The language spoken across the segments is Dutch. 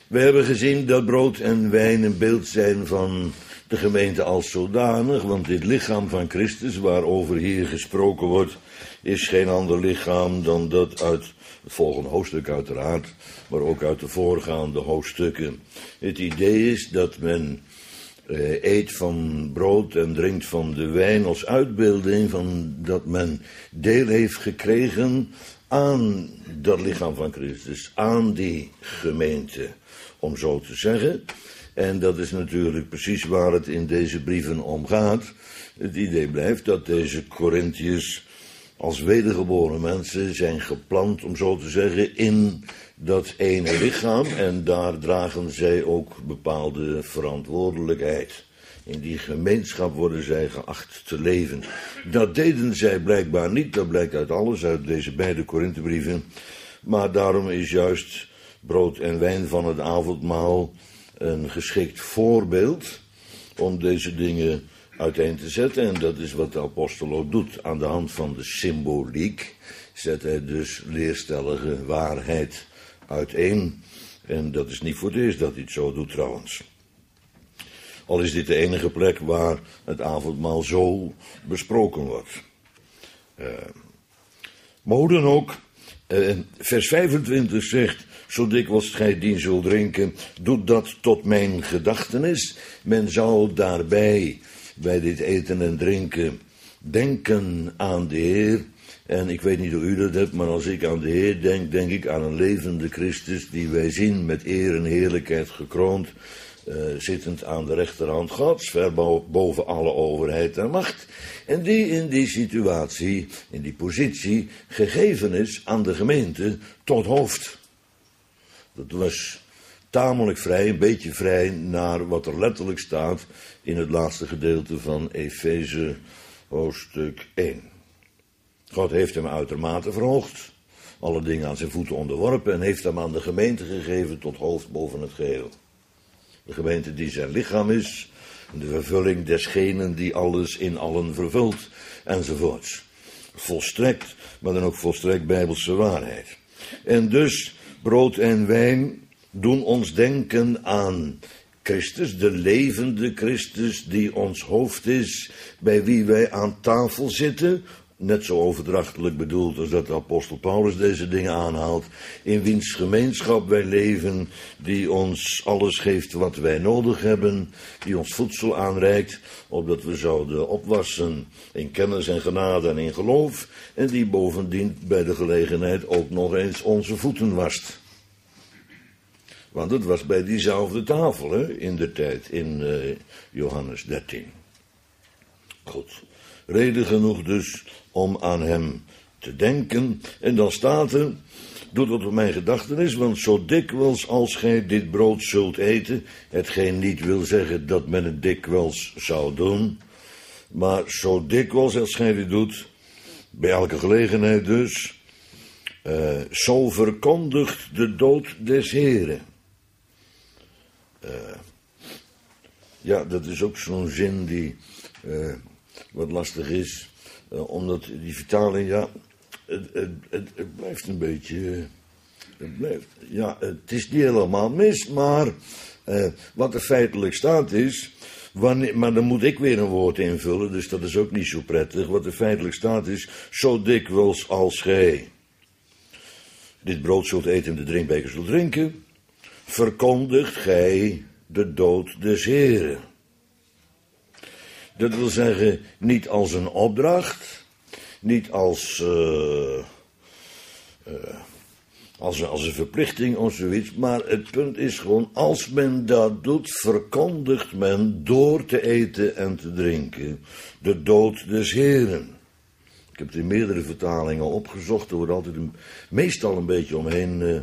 We hebben gezien dat brood en wijn een beeld zijn van de gemeente als zodanig, want dit lichaam van Christus, waarover hier gesproken wordt, is geen ander lichaam dan dat uit het volgende hoofdstuk uiteraard, maar ook uit de voorgaande hoofdstukken. Het idee is dat men eet van brood en drinkt van de wijn als uitbeelding van dat men deel heeft gekregen aan dat lichaam van Christus, aan die gemeente, om zo te zeggen. En dat is natuurlijk precies waar het in deze brieven om gaat. Het idee blijft dat deze Korintiërs als wedergeboren mensen zijn geplant, om zo te zeggen, in dat ene lichaam. En daar dragen zij ook bepaalde verantwoordelijkheid. In die gemeenschap worden zij geacht te leven. Dat deden zij blijkbaar niet, dat blijkt uit alles, uit deze beide Korinthebrieven. Maar daarom is juist brood en wijn van het avondmaal een geschikt voorbeeld om deze dingen uiteen te zetten. En dat is wat de apostel ook doet. Aan de hand van de symboliek zet hij dus leerstellige waarheid uiteen. En dat is niet voor het eerst dat hij het zo doet trouwens. Al is dit de enige plek waar het avondmaal zo besproken wordt. Maar hoe dan ook, vers 25 zegt: zo dikwijls gij dien zult drinken, doet dat tot mijn gedachtenis. Men zou daarbij, bij dit eten en drinken, denken aan de Heer. En ik weet niet hoe u dat hebt, maar als ik aan de Heer denk, denk ik aan een levende Christus die wij zien met eer en heerlijkheid gekroond, zittend aan de rechterhand Gods, ver boven alle overheid en macht. En die in die situatie, in die positie, gegeven is aan de gemeente tot hoofd. Dat was tamelijk vrij, een beetje vrij naar wat er letterlijk staat in het laatste gedeelte van Efeze hoofdstuk 1. God heeft hem uitermate verhoogd, alle dingen aan zijn voeten onderworpen en heeft hem aan de gemeente gegeven tot hoofd boven het geheel. De gemeente die zijn lichaam is, de vervulling desgenen die alles in allen vervult, enzovoorts. Volstrekt, maar dan ook volstrekt bijbelse waarheid. En dus, brood en wijn doen ons denken aan Christus, de levende Christus die ons hoofd is, bij wie wij aan tafel zitten. Net zo overdrachtelijk bedoeld als dat de apostel Paulus deze dingen aanhaalt. In wiens gemeenschap wij leven, die ons alles geeft wat wij nodig hebben. Die ons voedsel aanreikt, opdat we zouden opwassen in kennis en genade en in geloof. En die bovendien bij de gelegenheid ook nog eens onze voeten wast. Want het was bij diezelfde tafel, in de tijd, in Johannes 13. Goed. Reden genoeg dus om aan hem te denken. En dan staat er: doe dat op mijn gedachtenis, want zo dikwijls als gij dit brood zult eten, hetgeen niet wil zeggen dat men het dikwijls zou doen, maar zo dikwijls als gij dit doet, bij elke gelegenheid dus, zo verkondigt de dood des Heren. Ja, dat is ook zo'n zin die wat lastig is, omdat die vertaling, ja, het blijft een beetje, het is niet helemaal mis, maar wat er feitelijk staat is, maar dan moet ik weer een woord invullen, dus dat is ook niet zo prettig. Wat er feitelijk staat is: zo dikwijls als gij dit brood zult eten en de drinkbeker zult drinken, verkondigt gij de dood des Heren. Dat wil zeggen, niet als een opdracht, niet als een verplichting of zoiets, maar het punt is gewoon, als men dat doet, verkondigt men door te eten en te drinken de dood des Heren. Ik heb het in meerdere vertalingen opgezocht, er wordt altijd meestal een beetje omheen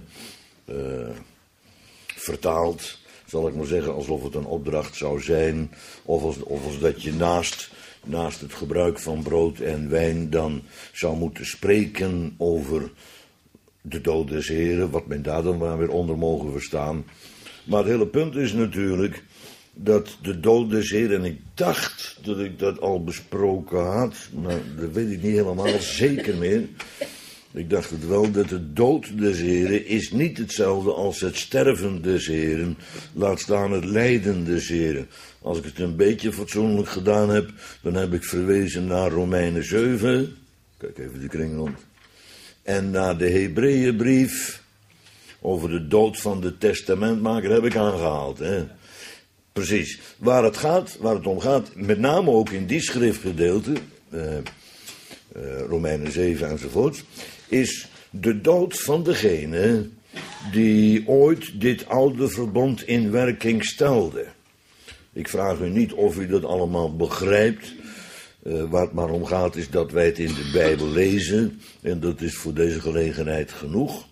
vertaald. Zal ik maar zeggen, alsof het een opdracht zou zijn, of als dat je naast het gebruik van brood en wijn dan zou moeten spreken over de dood des Heren, wat men daar dan maar weer onder mogen verstaan. Maar het hele punt is natuurlijk dat de dood des Heren, en ik dacht dat ik dat al besproken had, maar dat weet ik niet helemaal zeker meer, Ik dacht het wel dat de dood des Heren is niet hetzelfde als het sterven des Heren. Laat staan het lijden des Heren. Als ik het een beetje fatsoenlijk gedaan heb, dan heb ik verwezen naar Romeinen 7. Kijk even de kring rond. En naar de Hebreeënbrief over de dood van de testamentmaker heb ik aangehaald. Hè? Precies. Waar het om gaat, met name ook in die schriftgedeelte, Romeinen 7 enzovoort, is de dood van degene die ooit dit oude verbond in werking stelde. Ik vraag u niet of u dat allemaal begrijpt. Waar het maar om gaat is dat wij het in de Bijbel lezen. En dat is voor deze gelegenheid genoeg.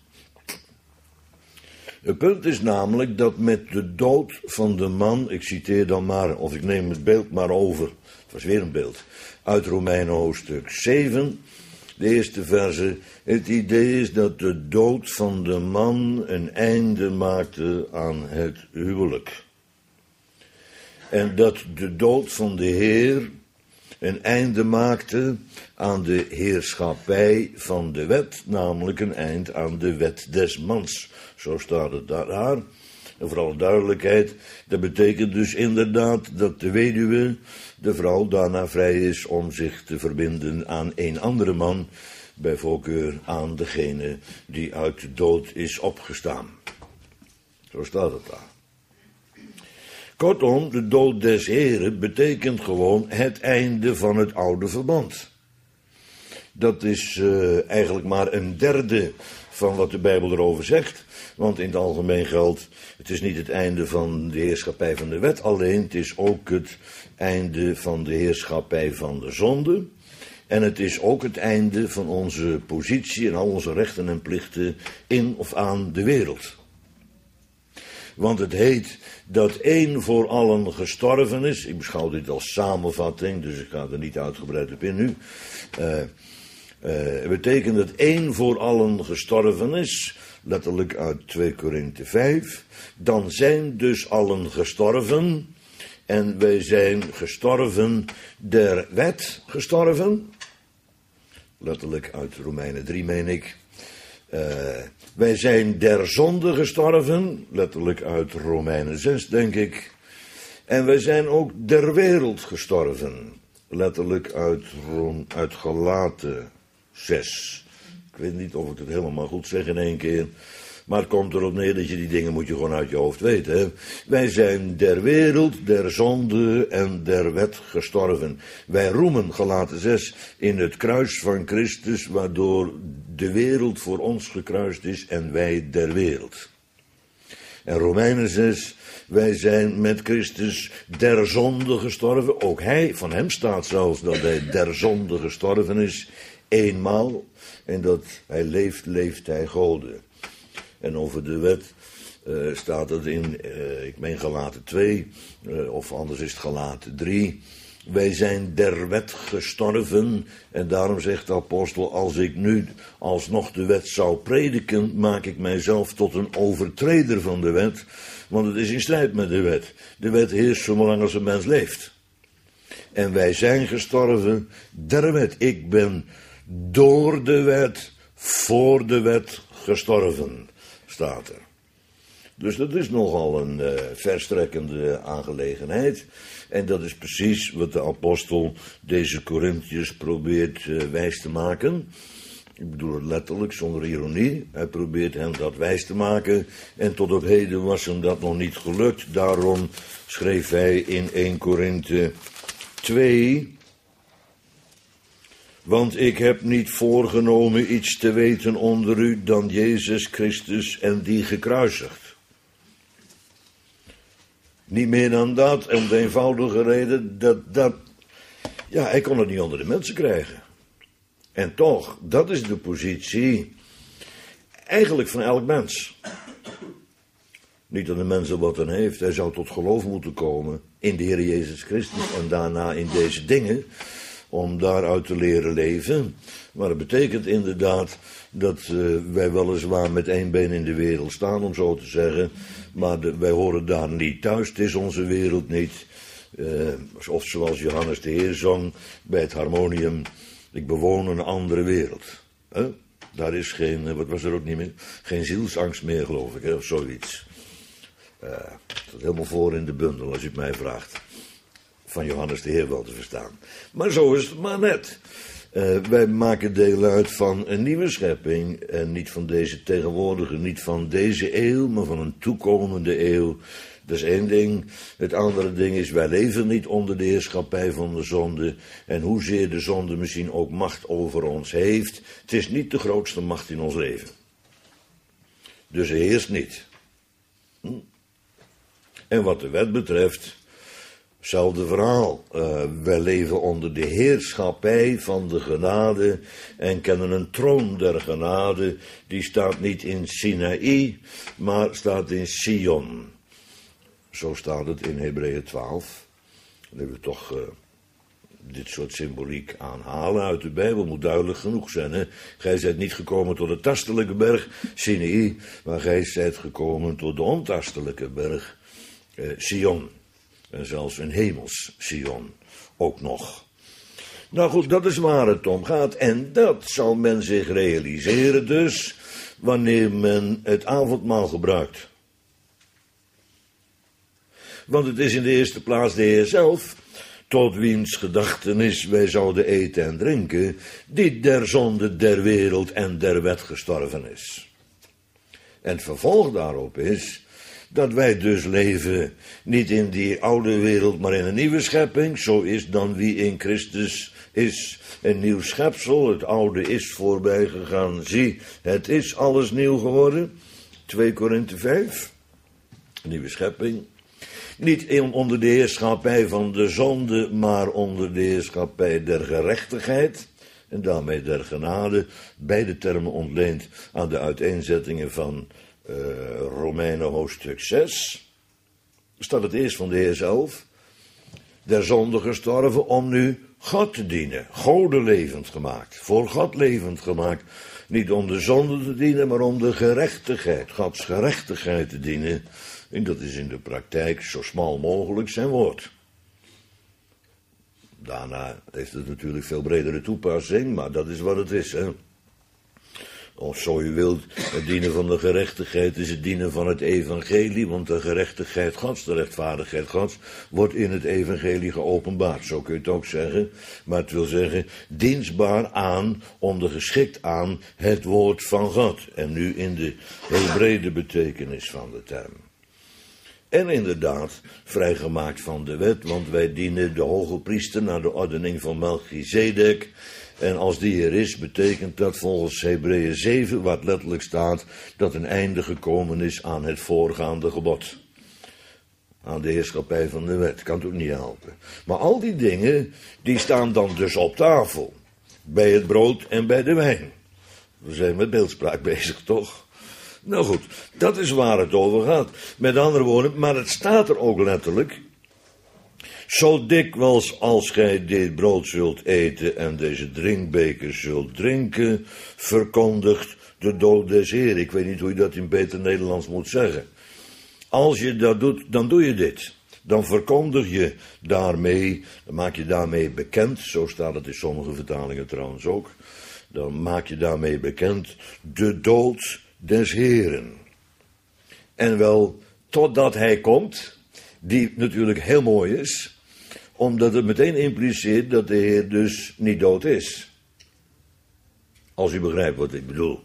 Het punt is namelijk dat met de dood van de man, ik citeer dan maar, of ik neem het beeld maar over. Het was weer een beeld. Uit Romeinen hoofdstuk 7, de eerste verse. Het idee is dat de dood van de man een einde maakte aan het huwelijk. En dat de dood van de Heer een einde maakte aan de heerschappij van de wet, namelijk een eind aan de wet des mans. Zo staat het daar. En voor alle duidelijkheid, dat betekent dus inderdaad dat de weduwe, de vrouw, daarna vrij is om zich te verbinden aan een andere man, bij voorkeur aan degene die uit de dood is opgestaan. Zo staat het daar. Kortom, de dood des Heren betekent gewoon het einde van het oude verbond. Dat is eigenlijk maar een derde van wat de Bijbel erover zegt. Want in het algemeen geldt, het is niet het einde van de heerschappij van de wet alleen, het is ook het einde van de heerschappij van de zonde. En het is ook het einde van onze positie en al onze rechten en plichten in of aan de wereld. Want het heet dat één voor allen gestorven is. Ik beschouw dit als samenvatting, dus ik ga er niet uitgebreid op in nu. Het betekent dat één voor allen gestorven is, letterlijk uit 2 Korinthe 5. Dan zijn dus allen gestorven. En wij zijn gestorven der wet gestorven. Letterlijk uit Romeinen 3 meen ik. Wij zijn der zonde gestorven, letterlijk uit Romeinen 6 denk ik. En wij zijn ook der wereld gestorven, letterlijk uit Galaten 6. Ik weet niet of ik het helemaal goed zeg in één keer, maar het komt erop neer dat je die dingen moet je gewoon uit je hoofd weten. Hè? Wij zijn der wereld, der zonde en der wet gestorven. Wij roemen, Galaten 6, in het kruis van Christus, waardoor de wereld voor ons gekruist is en wij der wereld. En Romeinen 6, wij zijn met Christus der zonde gestorven. Ook hij, van hem staat zelfs dat hij der zonde gestorven is, eenmaal. En dat hij leeft, leeft hij Gode. En over de wet staat het in, ik meen Galaten 2, of anders is het Galaten 3. Wij zijn der wet gestorven. En daarom zegt de apostel, als ik nu alsnog de wet zou prediken, maak ik mijzelf tot een overtreder van de wet. Want het is in strijd met de wet. De wet heerst zolang als een mens leeft. En wij zijn gestorven der wet. Ik ben door de wet, voor de wet gestorven, staat er. Dus dat is nogal een verstrekkende aangelegenheid. En dat is precies wat de apostel deze Korinthiërs probeert wijs te maken. Ik bedoel het letterlijk, zonder ironie. Hij probeert hen dat wijs te maken. En tot op heden was hem dat nog niet gelukt. Daarom schreef hij in 1 Korinthe 2... Want ik heb niet voorgenomen iets te weten onder u dan Jezus Christus en die gekruisigd. Niet meer dan dat, om de eenvoudige reden dat hij kon het niet onder de mensen krijgen. En toch, dat is de positie eigenlijk van elk mens. Niet dat de mens er wat aan heeft, hij zou tot geloof moeten komen in de Heer Jezus Christus en daarna in deze dingen, om daaruit te leren leven. Maar het betekent inderdaad dat wij weliswaar met één been in de wereld staan, om zo te zeggen. Maar wij horen daar niet thuis, het is onze wereld niet. Of zoals Johannes de Heer zong bij het harmonium, ik bewoon een andere wereld. Daar is geen, wat was er ook niet meer? Geen zielsangst meer, geloof ik, hè, of zoiets. Dat helemaal voor in de bundel, als u het mij vraagt. Van Johannes de Heer wel te verstaan. Maar zo is het maar net. Wij maken deel uit van een nieuwe schepping. En niet van deze tegenwoordige, niet van deze eeuw, maar van een toekomende eeuw. Dat is één ding. Het andere ding is, wij leven niet onder de heerschappij van de zonde. En hoezeer de zonde misschien ook macht over ons heeft, het is niet de grootste macht in ons leven. Dus hij heerst niet. En wat de wet betreft, hetzelfde verhaal. Wij leven onder de heerschappij van de genade en kennen een troon der genade. Die staat niet in Sinaï, maar staat in Sion. Zo staat het in Hebreeën 12. Dan hebben we toch dit soort symboliek aanhalen uit de Bijbel. Moet duidelijk genoeg zijn. Hè? Gij zijt niet gekomen tot de tastelijke berg, Sinaï, maar gij zijt gekomen tot de ontastelijke berg, Sion. En zelfs een hemels Sion ook nog. Nou goed, dat is waar het om gaat. En dat zal men zich realiseren dus, wanneer men het avondmaal gebruikt. Want het is in de eerste plaats de Heer zelf, tot wiens gedachtenis wij zouden eten en drinken, die der zonde der wereld en der wet gestorven is. En het vervolg daarop is, dat wij dus leven niet in die oude wereld, maar in een nieuwe schepping. Zo is dan wie in Christus is een nieuw schepsel. Het oude is voorbij gegaan. Zie, het is alles nieuw geworden. 2 Korinthe 5. Nieuwe schepping. Niet onder de heerschappij van de zonde, maar onder de heerschappij der gerechtigheid. En daarmee der genade. Beide termen ontleend aan de uiteenzettingen van Romeinen hoofdstuk 6. Staat het eerst van de Heer zelf. Der zonde gestorven om nu God te dienen. Gode levend gemaakt. Voor God levend gemaakt. Niet om de zonde te dienen, maar om de gerechtigheid. Gods gerechtigheid te dienen. En dat is in de praktijk zo smal mogelijk zijn woord. Daarna heeft het natuurlijk veel bredere toepassing, maar dat is wat het is, hè. Of zo u wilt, het dienen van de gerechtigheid is het dienen van het evangelie, want de gerechtigheid Gods, de rechtvaardigheid Gods, wordt in het evangelie geopenbaard. Zo kun je het ook zeggen, maar het wil zeggen, dienstbaar aan, ondergeschikt aan het woord van God. En nu in de heel brede betekenis van de term. En inderdaad, vrijgemaakt van de wet, want wij dienen de hoge priester naar de ordening van Melchizedek. En als die er is, betekent dat volgens Hebreeën 7, wat letterlijk staat, dat een einde gekomen is aan het voorgaande gebod. Aan de heerschappij van de wet, kan het ook niet helpen. Maar al die dingen, die staan dan dus op tafel. Bij het brood en bij de wijn. We zijn met beeldspraak bezig, toch? Nou goed, dat is waar het over gaat. Met andere woorden, maar het staat er ook letterlijk. Zo dikwijls als gij dit brood zult eten en deze drinkbeker zult drinken, verkondigt de dood des Heer. Ik weet niet hoe je dat in beter Nederlands moet zeggen. Als je dat doet, dan doe je dit. Dan verkondig je daarmee, dan maak je daarmee bekend, zo staat het in sommige vertalingen trouwens ook, dan maak je daarmee bekend de dood des Heeren. En wel totdat hij komt, die natuurlijk heel mooi is, omdat het meteen impliceert dat de Heer dus niet dood is. Als u begrijpt wat ik bedoel.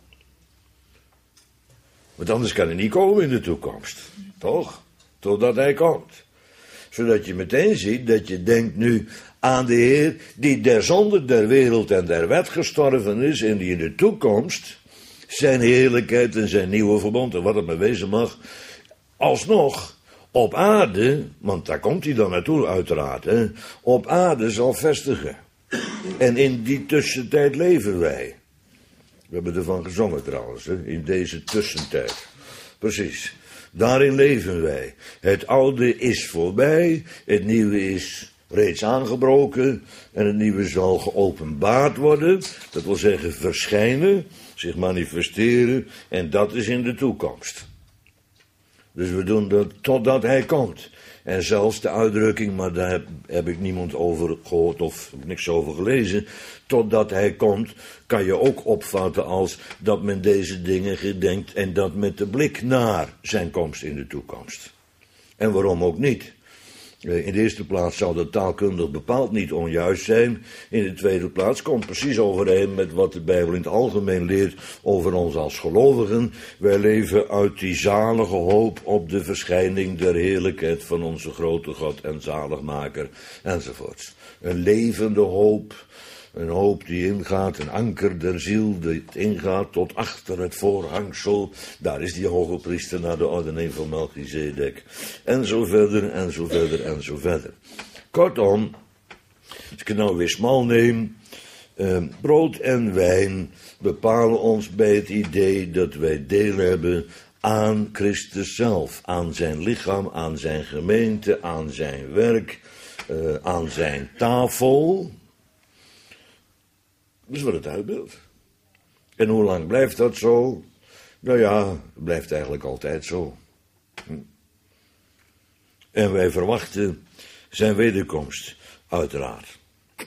Want anders kan hij niet komen in de toekomst. Toch? Totdat hij komt. Zodat je meteen ziet dat je denkt nu aan de Heer die der zonde der wereld en der wet gestorven is en die in de toekomst zijn heerlijkheid en zijn nieuwe verbond en wat het maar wezen mag, alsnog op aarde, want daar komt hij dan naartoe uiteraard, hè, op aarde zal vestigen. En in die tussentijd leven wij. We hebben ervan gezongen trouwens, hè, in deze tussentijd. Precies. Daarin leven wij. Het oude is voorbij, het nieuwe is reeds aangebroken en het nieuwe zal geopenbaard worden. Dat wil zeggen verschijnen, zich manifesteren en dat is in de toekomst. Dus we doen dat totdat hij komt. En zelfs de uitdrukking, maar daar heb ik niemand over gehoord of niks over gelezen. Totdat hij komt, kan je ook opvatten als dat men deze dingen gedenkt en dat met de blik naar zijn komst in de toekomst. En waarom ook niet? In de eerste plaats zou dat taalkundig bepaald niet onjuist zijn. In de tweede plaats komt precies overeen met wat de Bijbel in het algemeen leert over ons als gelovigen. Wij leven uit die zalige hoop op de verschijning der heerlijkheid van onze grote God en zaligmaker enzovoorts. Een levende hoop. Een hoop die ingaat, een anker der ziel, die ingaat tot achter het voorhangsel. Daar is die hoge priester naar de ordening van Melchizedek. En zo verder, en zo verder, en zo verder. Kortom, als ik het nou weer smal neem, brood en wijn bepalen ons bij het idee dat wij deel hebben aan Christus zelf. Aan zijn lichaam, aan zijn gemeente, aan zijn werk, aan zijn tafel. Dat is wat het uitbeeldt. En hoe lang blijft dat zo? Nou ja, het blijft eigenlijk altijd zo. En wij verwachten zijn wederkomst, uiteraard.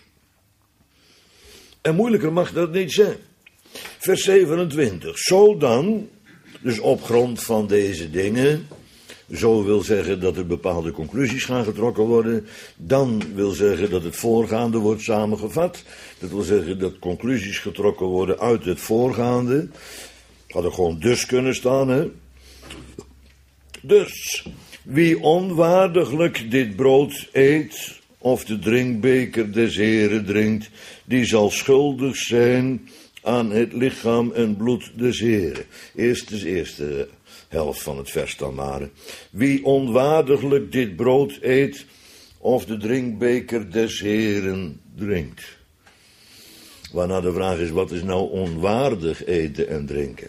En moeilijker mag dat niet zijn. Vers 27. Zo dan, dus op grond van deze dingen, zo wil zeggen dat er bepaalde conclusies gaan getrokken worden. Dan wil zeggen dat het voorgaande wordt samengevat. Dat wil zeggen dat conclusies getrokken worden uit het voorgaande. Had er gewoon dus kunnen staan, hè. Dus, wie onwaardiglijk dit brood eet, of de drinkbeker des Heren drinkt, die zal schuldig zijn aan het lichaam en bloed des Heren. Eerst de eerste helft van het vers dan maar. Wie onwaardiglijk dit brood eet, of de drinkbeker des Heren drinkt. Waarna de vraag is, wat is nou onwaardig eten en drinken?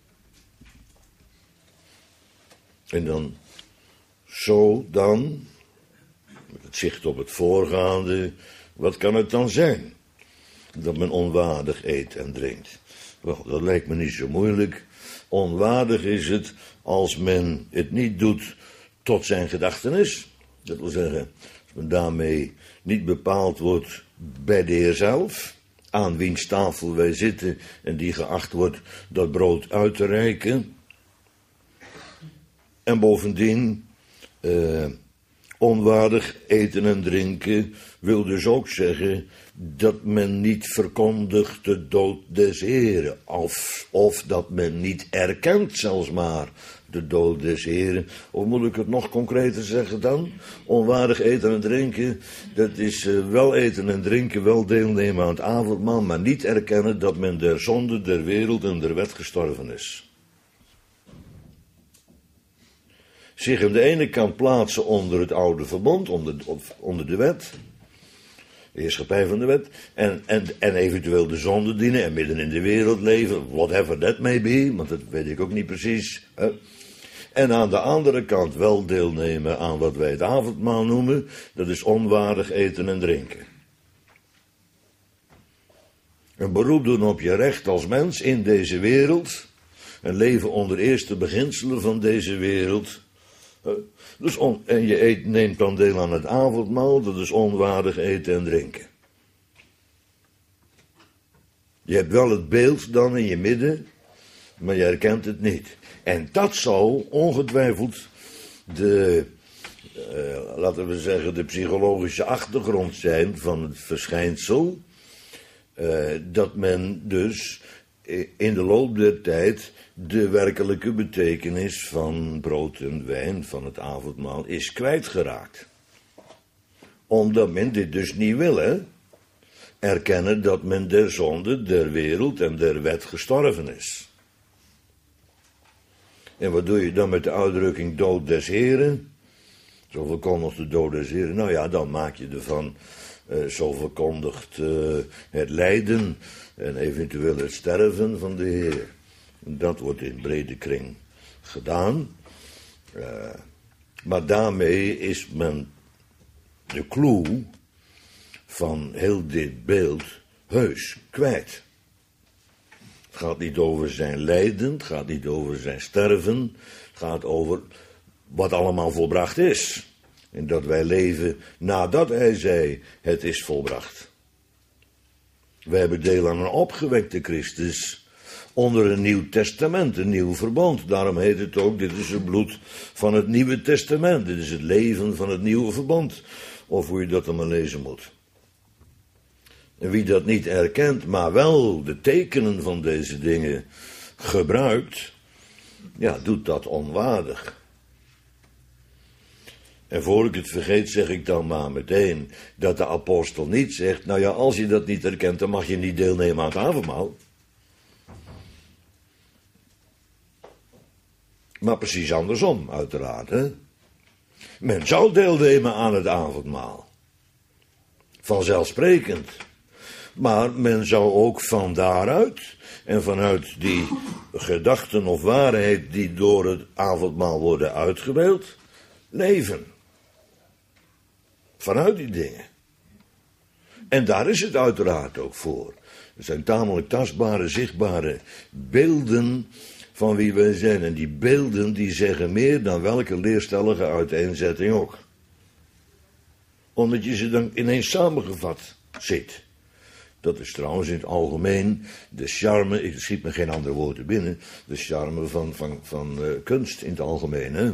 En dan, zo dan, met het zicht op het voorgaande, wat kan het dan zijn? Dat men onwaardig eet en drinkt. Wel, dat lijkt me niet zo moeilijk. Onwaardig is het als men het niet doet tot zijn gedachtenis. Dat wil zeggen, als men daarmee niet bepaald wordt bij de Heer zelf, aan wiens tafel wij zitten en die geacht wordt dat brood uit te reiken. En bovendien, onwaardig eten en drinken wil dus ook zeggen dat men niet verkondigt de dood des Heren. Of dat men niet erkent zelfs maar de dood des Heren. Of moet ik het nog concreter zeggen dan? Onwaardig eten en drinken, dat is wel eten en drinken, wel deelnemen aan het avondmaal, maar niet erkennen dat men der zonde, der wereld en der wet gestorven is. Zich aan de ene kant plaatsen onder het oude verbond, onder de wet, de heerschappij van de wet, en eventueel de zonde dienen en midden in de wereld leven, whatever that may be, want dat weet ik ook niet precies. Hè. En aan de andere kant wel deelnemen aan wat wij het avondmaal noemen, dat is onwaardig eten en drinken. Een beroep doen op je recht als mens in deze wereld, en leven onder eerste beginselen van deze wereld. Dus en je neemt dan deel aan het avondmaal, dat is onwaardig eten en drinken. Je hebt wel het beeld dan in je midden, maar je herkent het niet. En dat zou ongetwijfeld laten we zeggen, de psychologische achtergrond zijn van het verschijnsel, dat men dus in de loop der tijd de werkelijke betekenis van brood en wijn, van het avondmaal, is kwijtgeraakt. Omdat men dit dus niet wil, hè? Erkennen dat men der zonde, der wereld en der wet gestorven is. En wat doe je dan met de uitdrukking dood des Heren? Zo verkondigt de dood des Heren. Nou ja, dan maak je ervan, zo verkondigt het lijden en eventueel het sterven van de Heer. Dat wordt in brede kring gedaan. Maar daarmee is men de clue van heel dit beeld heus kwijt. Het gaat niet over zijn lijden, het gaat niet over zijn sterven. Het gaat over wat allemaal volbracht is. En dat wij leven nadat hij zei, het is volbracht. Wij hebben deel aan een opgewekte Christus onder een nieuw testament, een nieuw verbond. Daarom heet het ook, dit is het bloed van het nieuwe testament. Dit is het leven van het nieuwe verbond. Of hoe je dat dan maar lezen moet. En wie dat niet erkent, maar wel de tekenen van deze dingen gebruikt, ja, doet dat onwaardig. En voor ik het vergeet, zeg ik dan maar meteen dat de apostel niet zegt, nou ja, als je dat niet herkent, dan mag je niet deelnemen aan het avondmaal. Maar precies andersom, uiteraard, hè. Men zou deelnemen aan het avondmaal. Vanzelfsprekend. Maar men zou ook van daaruit en vanuit die gedachten of waarheid die door het avondmaal worden uitgebeeld, leven. Vanuit die dingen. En daar is het uiteraard ook voor. Er zijn tamelijk tastbare, zichtbare beelden van wie wij zijn. En die beelden die zeggen meer dan welke leerstellige uiteenzetting ook. Omdat je ze dan ineens samengevat ziet. Dat is trouwens in het algemeen de charme, ik schiet me geen andere woorden binnen, de charme van kunst in het algemeen. Hè?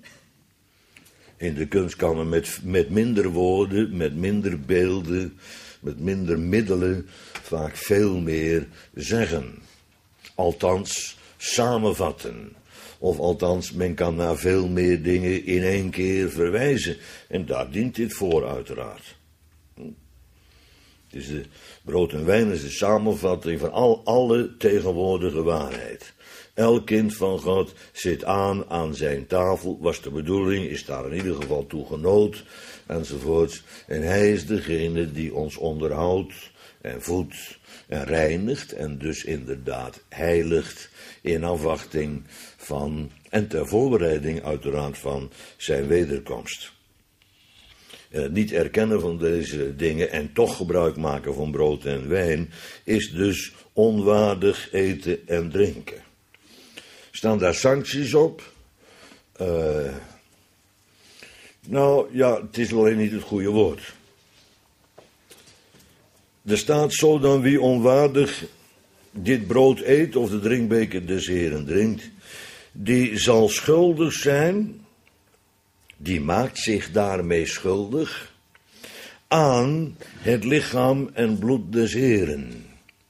In de kunst kan men met minder woorden, met minder beelden, met minder middelen vaak veel meer zeggen. Althans, samenvatten. Of althans, men kan naar veel meer dingen in één keer verwijzen. En daar dient dit voor, uiteraard. Het is brood en wijn is de samenvatting van alle tegenwoordige waarheid. Elk kind van God zit aan zijn tafel, was de bedoeling, is daar in ieder geval toe genood, enzovoorts. En hij is degene die ons onderhoudt en voedt en reinigt en dus inderdaad heiligt in afwachting van en ter voorbereiding uiteraard van zijn wederkomst. Het niet erkennen van deze dingen en toch gebruik maken van brood en wijn is dus onwaardig eten en drinken. Staan daar sancties op? Nou ja, het is alleen niet het goede woord. Er staat zo dan wie onwaardig dit brood eet of de drinkbeker des Heren drinkt, die zal schuldig zijn, die maakt zich daarmee schuldig aan het lichaam en bloed des Heren.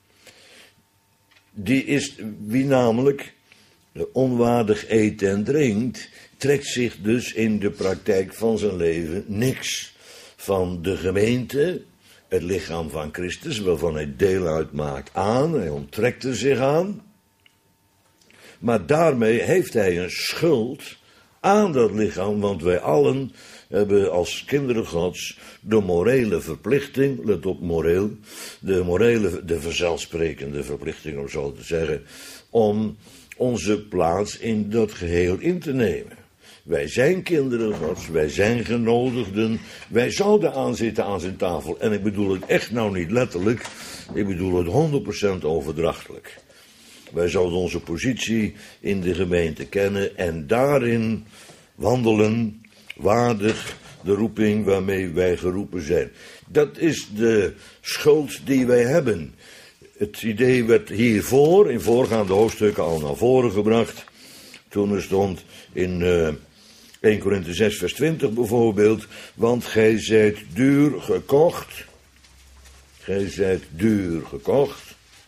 Die is, wie namelijk onwaardig eet en drinkt, trekt zich dus in de praktijk van zijn leven niks van de gemeente, het lichaam van Christus, waarvan hij deel uitmaakt aan, hij onttrekt er zich aan. Maar daarmee heeft hij een schuld aan dat lichaam, want wij allen hebben als kinderen Gods de morele verplichting, let op moreel, de vanzelfsprekende verplichting om zo te zeggen, om onze plaats in dat geheel in te nemen. Wij zijn kinderen Gods, wij zijn genodigden, wij zouden aanzitten aan zijn tafel. En ik bedoel het echt nou niet letterlijk, ik bedoel het 100% overdrachtelijk. Wij zouden onze positie in de gemeente kennen en daarin wandelen, waardig de roeping waarmee wij geroepen zijn. Dat is de schuld die wij hebben. Het idee werd hiervoor, in voorgaande hoofdstukken al naar voren gebracht. Toen er stond in 1 Korinthe 6 vers 20 bijvoorbeeld, want gij zijt duur gekocht. Gij zijt duur gekocht.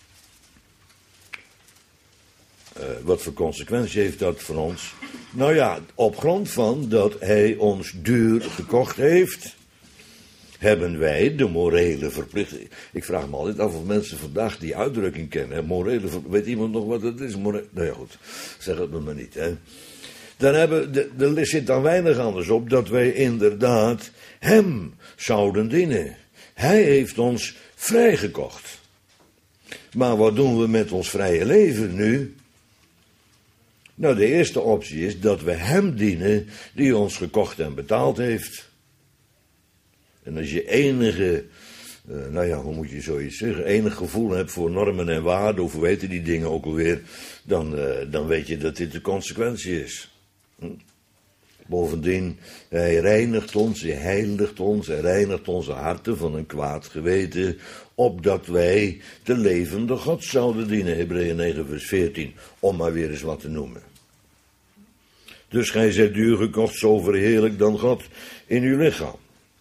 Wat voor consequentie heeft dat voor ons? Nou ja, op grond van dat hij ons duur gekocht heeft, hebben wij de morele verplichting. Ik vraag me altijd af of mensen vandaag die uitdrukking kennen. Morele weet iemand nog wat het is? Nou ja, goed, zeg het me maar niet. Hè. Dan er zit dan weinig anders op dat wij inderdaad hem zouden dienen. Hij heeft ons vrijgekocht. Maar wat doen we met ons vrije leven nu? Nou, de eerste optie is dat we hem dienen die ons gekocht en betaald heeft. En als je enige, hoe moet je zoiets zeggen, enig gevoel hebt voor normen en waarden, of hoe weten die dingen ook alweer, dan weet je dat dit de consequentie is. Bovendien, hij reinigt ons, hij heiligt ons, hij reinigt onze harten van een kwaad geweten, opdat wij de levende God zouden dienen. Hebreeën 9 vers 14, om maar weer eens wat te noemen. Dus gij zijt duur gekocht, zo verheerlijk dan God in uw lichaam.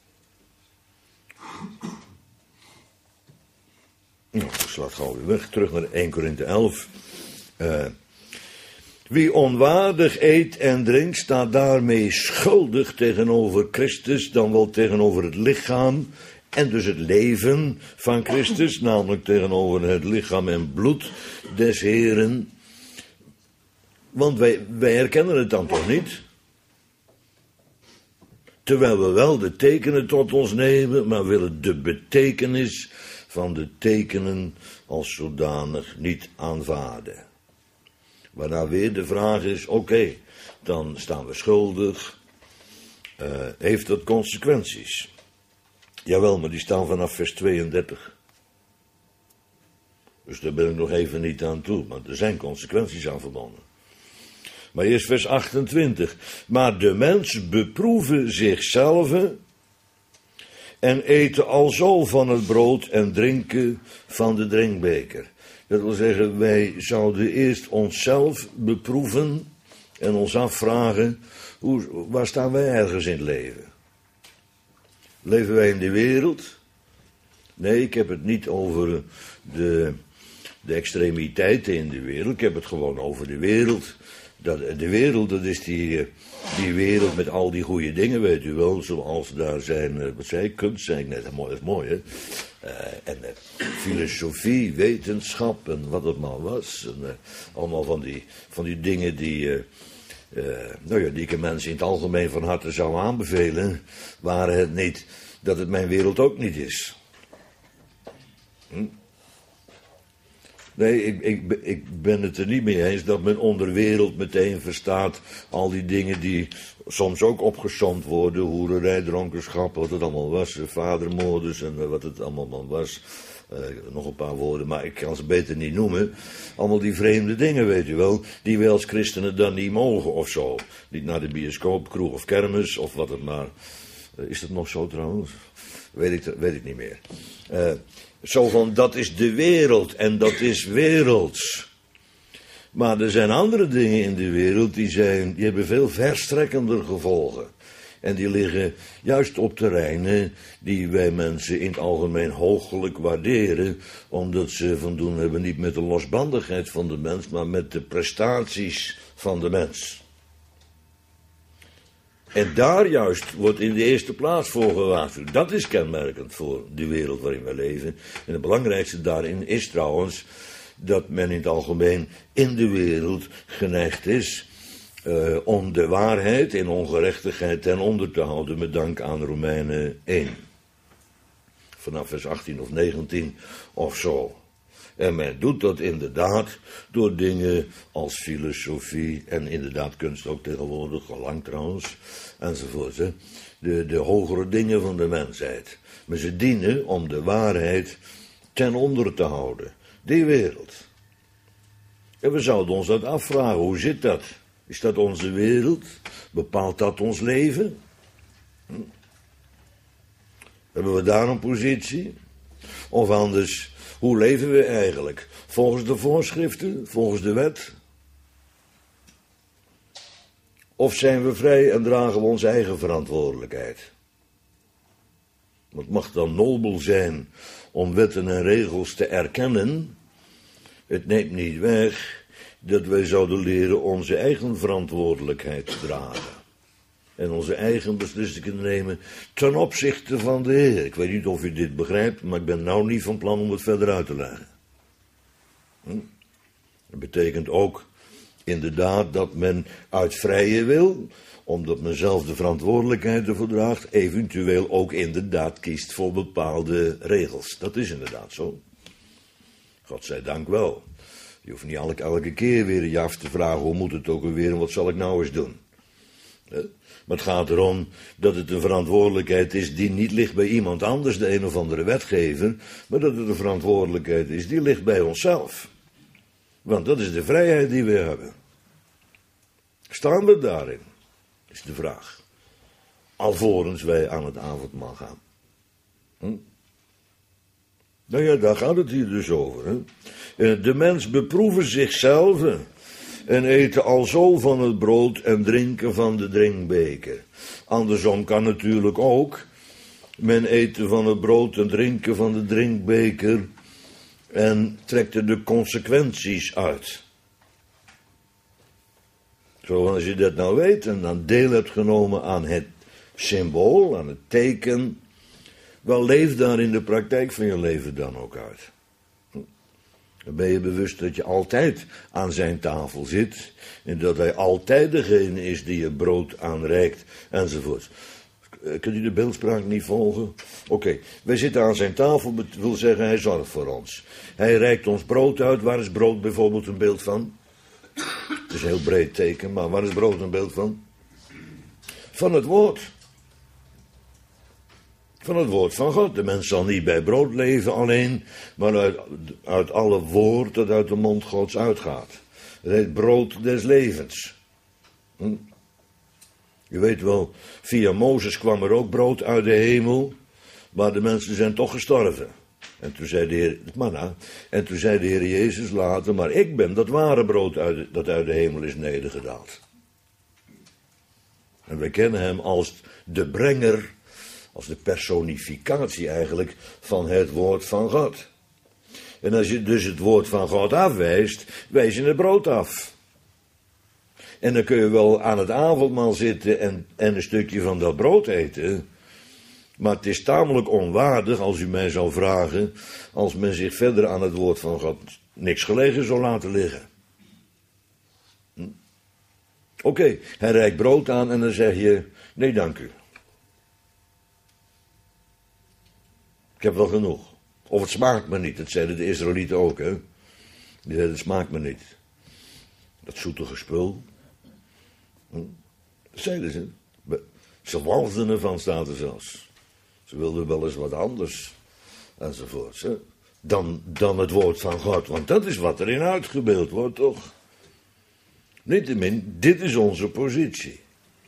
Nou, dat slaat gauw weer weg. Terug naar 1 Korinthe 11. Wie onwaardig eet en drinkt, staat daarmee schuldig tegenover Christus, dan wel tegenover het lichaam en dus het leven van Christus, namelijk tegenover het lichaam en bloed des Heren. Want wij herkennen het dan toch niet? Terwijl we wel de tekenen tot ons nemen, maar willen de betekenis van de tekenen als zodanig niet aanvaarden. Waarna weer de vraag is, oké, dan staan we schuldig. Heeft dat consequenties? Jawel, maar die staan vanaf vers 32. Dus daar ben ik nog even niet aan toe, maar er zijn consequenties aan verbonden. Maar eerst vers 28. Maar de mens beproeven zichzelf en eten alzo van het brood en drinken van de drinkbeker. Dat wil zeggen, wij zouden eerst onszelf beproeven en ons afvragen, waar staan wij ergens in het leven? Leven wij in de wereld? Nee, ik heb het niet over de extremiteiten in de wereld, ik heb het gewoon over de wereld. De wereld, dat is die wereld met al die goede dingen, weet u wel, zoals daar zijn, wat zei ik, kunst, zei ik net, dat is mooi, hè. En filosofie, wetenschap en wat het maar was. En, allemaal van die dingen die ik een mens in het algemeen van harte zou aanbevelen, waren het niet dat het mijn wereld ook niet is. Nee, ik ben het er niet mee eens dat men onder wereld meteen verstaat al die dingen die soms ook opgesomd worden, hoererij, dronkenschap, wat het allemaal was, vadermoorders en wat het allemaal was. Nog een paar woorden, maar ik kan ze beter niet noemen. Allemaal die vreemde dingen, weet u wel, die wij als christenen dan niet mogen of zo. Niet naar de bioscoop, kroeg of kermis of wat het maar. Is dat nog zo trouwens? Weet ik niet meer. Zo van, dat is de wereld en dat is werelds. Maar er zijn andere dingen in de wereld die hebben veel verstrekkender gevolgen. En die liggen juist op terreinen die wij mensen in het algemeen hoogelijk waarderen, omdat ze van doen hebben niet met de losbandigheid van de mens, maar met de prestaties van de mens. En daar juist wordt in de eerste plaats voor gewaarschuwd. Dat is kenmerkend voor de wereld waarin we leven. En het belangrijkste daarin is trouwens dat men in het algemeen in de wereld geneigd is om de waarheid in ongerechtigheid ten onder te houden, met dank aan Romeinen 1. Vanaf vers 18 of 19 of zo. En men doet dat inderdaad door dingen als filosofie en inderdaad kunst ook tegenwoordig, al lang trouwens, enzovoort. Hè. De hogere dingen van de mensheid. Maar ze dienen om de waarheid ten onder te houden. Die wereld. En we zouden ons dat afvragen, hoe zit dat? Is dat onze wereld? Bepaalt dat ons leven? Hebben we daar een positie? Of anders, hoe leven we eigenlijk? Volgens de voorschriften? Volgens de wet? Of zijn we vrij en dragen we onze eigen verantwoordelijkheid? Het mag dan nobel zijn om wetten en regels te erkennen. Het neemt niet weg dat wij zouden leren onze eigen verantwoordelijkheid te dragen. En onze eigen beslissingen nemen ten opzichte van de Heer. Ik weet niet of u dit begrijpt, maar ik ben nou niet van plan om het verder uit te leggen. Dat betekent ook inderdaad dat men uit vrije wil, omdat men zelf de verantwoordelijkheid ervoor draagt, eventueel ook inderdaad kiest voor bepaalde regels. Dat is inderdaad zo. Godzijdank wel. Je hoeft niet elke keer weer je af te vragen, hoe moet het ook alweer en wat zal ik nou eens doen? Maar het gaat erom dat het een verantwoordelijkheid is die niet ligt bij iemand anders, de een of andere wetgever, maar dat het een verantwoordelijkheid is die ligt bij onszelf. Want dat is de vrijheid die we hebben. Staan we daarin? is de vraag. Alvorens wij aan het avondmaal gaan. Nou ja, daar gaat het hier dus over. Hè? De mens beproeven zichzelf en eten alzo van het brood en drinken van de drinkbeker. Andersom kan natuurlijk ook men eten van het brood en drinken van de drinkbeker en trekt er de consequenties uit. Zoals je dat nou weet en dan deel hebt genomen aan het symbool, aan het teken, wel leef daar in de praktijk van je leven dan ook uit. Dan ben je bewust dat je altijd aan zijn tafel zit en dat hij altijd degene is die je brood aanreikt enzovoort. Kunt u de beeldspraak niet volgen? Oké, wij zitten aan zijn tafel, dat wil zeggen hij zorgt voor ons. Hij reikt ons brood uit. Waar is brood bijvoorbeeld een beeld van? Het is een heel breed teken, maar waar is brood een beeld van? Van het woord. Van het woord van God. De mens zal niet bij brood leven alleen, maar uit alle woord dat uit de mond Gods uitgaat. Het heet brood des levens. Je weet wel, via Mozes kwam er ook brood uit de hemel, maar de mensen zijn toch gestorven. En toen zei de Heer, het manna, en toen zei de Heer Jezus later, maar ik ben dat ware brood dat uit de hemel is nedergedaald. En wij kennen hem als de brenger, als de personificatie eigenlijk van het woord van God. En als je dus het woord van God afwijst, wijs je het brood af. En dan kun je wel aan het avondmaal zitten en een stukje van dat brood eten. Maar het is tamelijk onwaardig, als u mij zou vragen, als men zich verder aan het woord van God niks gelegen zou laten liggen. Oké, hij reikt brood aan en dan zeg je, nee dank u. Ik heb wel genoeg. Of het smaakt me niet, dat zeiden de Israëlieten ook, hè. Die zeiden, het smaakt me niet. Dat zoetige spul. Dat zeiden ze. Ze walgden ervan, staat er zelfs. Ze wilden wel eens wat anders, enzovoorts. Hè? Dan het woord van God, want dat is wat erin uitgebeeld wordt, toch? Niettemin, dit is onze positie.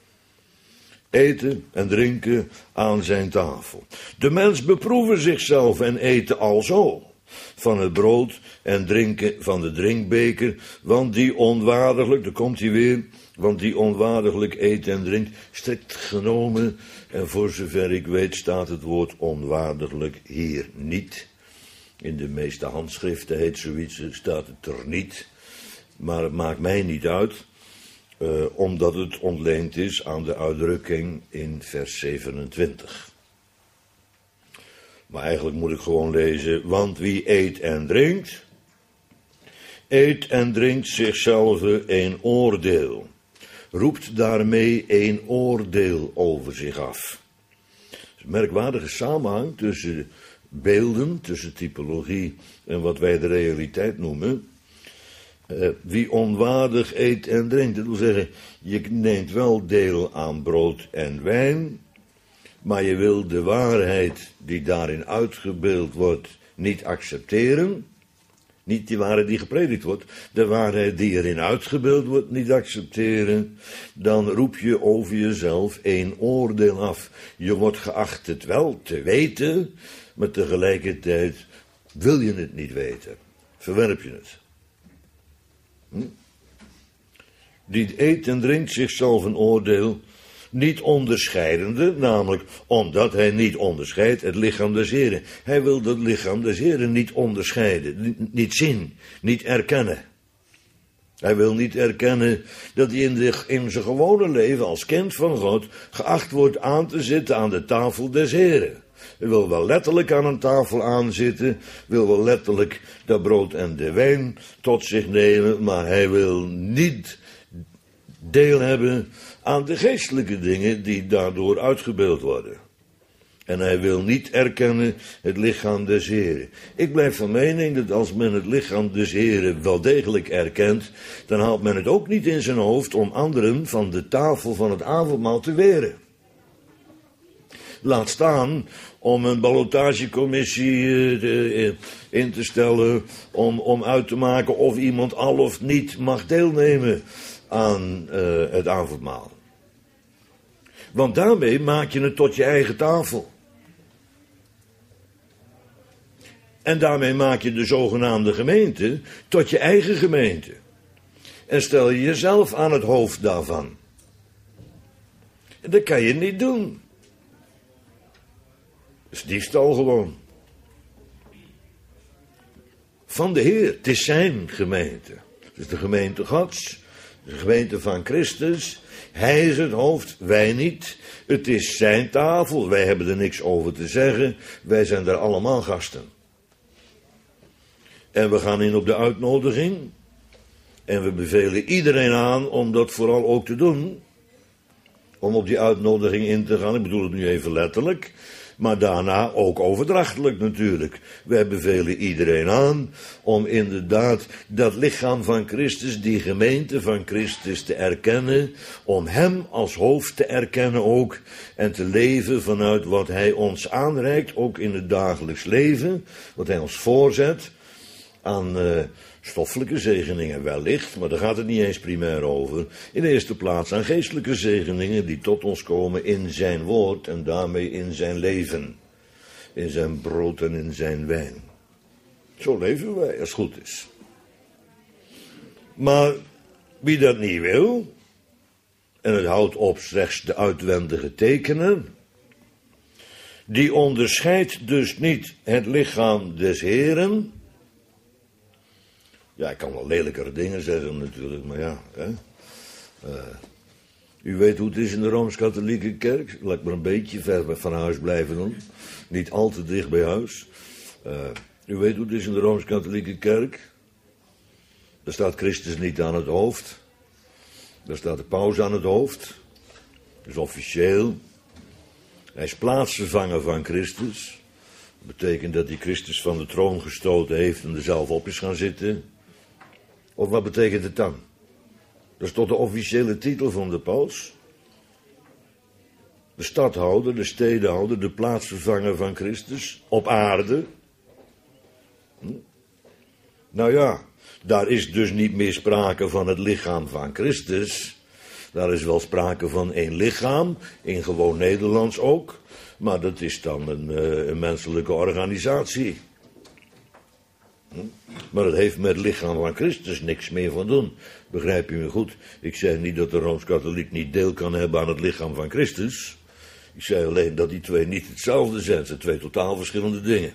Eten en drinken aan zijn tafel. De mens beproeven zichzelf en eten alzo van het brood en drinken van de drinkbeker, want die onwaardiglijk, daar komt hij weer, want die onwaardiglijk eet en drinkt, strikt genomen, en voor zover ik weet staat het woord onwaardiglijk hier niet. In de meeste handschriften heet zoiets, staat het er niet, maar het maakt mij niet uit, omdat het ontleend is aan de uitdrukking in vers 27. Maar eigenlijk moet ik gewoon lezen, want wie eet en drinkt zichzelf een oordeel, roept daarmee een oordeel over zich af. Het is een merkwaardige samenhang tussen beelden, tussen typologie en wat wij de realiteit noemen. Wie onwaardig eet en drinkt, dat wil zeggen, je neemt wel deel aan brood en wijn, maar je wil de waarheid die daarin uitgebeeld wordt niet accepteren. Niet die waarheid die gepredikt wordt, de waarheid die erin uitgebeeld wordt niet accepteren. Dan roep je over jezelf een oordeel af. Je wordt geacht het wel te weten, maar tegelijkertijd wil je het niet weten. Verwerp je het. Die eet en drinkt zichzelf een oordeel, niet onderscheidende, namelijk omdat hij niet onderscheidt het lichaam des Heren. Hij wil dat lichaam des Heren niet onderscheiden, niet zien, niet erkennen. Hij wil niet erkennen dat hij in zijn gewone leven als kind van God geacht wordt aan te zitten aan de tafel des Heren. Hij wil wel letterlijk aan een tafel aanzitten, wil wel letterlijk dat brood en de wijn tot zich nemen, maar hij wil niet deel hebben aan de geestelijke dingen die daardoor uitgebeeld worden. En hij wil niet erkennen het lichaam des Heren. Ik blijf van mening dat als men het lichaam des Heren wel degelijk erkent, dan haalt men het ook niet in zijn hoofd om anderen van de tafel van het avondmaal te weren. Laat staan om een ballotagecommissie in te stellen, om uit te maken of iemand al of niet mag deelnemen aan het avondmaal. Want daarmee maak je het tot je eigen tafel. En daarmee maak je de zogenaamde gemeente tot je eigen gemeente. En stel je jezelf aan het hoofd daarvan. En dat kan je niet doen. Dat is diefstal gewoon. Van de Heer, het is zijn gemeente. Het is de gemeente Gods, de gemeente van Christus. Hij is het hoofd, wij niet. Het is zijn tafel, wij hebben er niks over te zeggen. Wij zijn daar allemaal gasten. En we gaan in op de uitnodiging. En we bevelen iedereen aan om dat vooral ook te doen. Om op die uitnodiging in te gaan. Ik bedoel het nu even letterlijk. Maar daarna ook overdrachtelijk natuurlijk. Wij bevelen iedereen aan om inderdaad dat lichaam van Christus, die gemeente van Christus te erkennen. Om hem als hoofd te erkennen ook. En te leven vanuit wat hij ons aanreikt, ook in het dagelijks leven. Wat hij ons voorzet aan stoffelijke zegeningen wellicht, maar daar gaat het niet eens primair over. In de eerste plaats aan geestelijke zegeningen die tot ons komen in zijn woord en daarmee in zijn leven. In zijn brood en in zijn wijn. Zo leven wij, als het goed is. Maar wie dat niet wil, en het houdt op slechts de uitwendige tekenen, die onderscheidt dus niet het lichaam des Heren. Ja, ik kan wel lelijkere dingen zeggen natuurlijk, maar ja. Hè? U weet hoe het is in de Rooms-Katholieke Kerk. Laat ik maar een beetje ver van huis blijven doen. Niet al te dicht bij huis. U weet hoe het is in de Rooms-Katholieke Kerk. Daar staat Christus niet aan het hoofd. Daar staat de paus aan het hoofd. Dat is officieel. Hij is plaatsvervanger van Christus. Dat betekent dat hij Christus van de troon gestoten heeft en er zelf op is gaan zitten. Of wat betekent het dan? Dat is toch de officiële titel van de paus? De stadhouder, de stedenhouder, de plaatsvervanger van Christus op aarde. Nou ja, daar is dus niet meer sprake van het lichaam van Christus. Daar is wel sprake van één lichaam, in gewoon Nederlands ook. Maar dat is dan een menselijke organisatie. Maar dat heeft met het lichaam van Christus niks meer van doen. Begrijp je me goed? Ik zeg niet dat de Rooms-Katholiek niet deel kan hebben aan het lichaam van Christus. Ik zei alleen dat die twee niet hetzelfde zijn. Het zijn twee totaal verschillende dingen.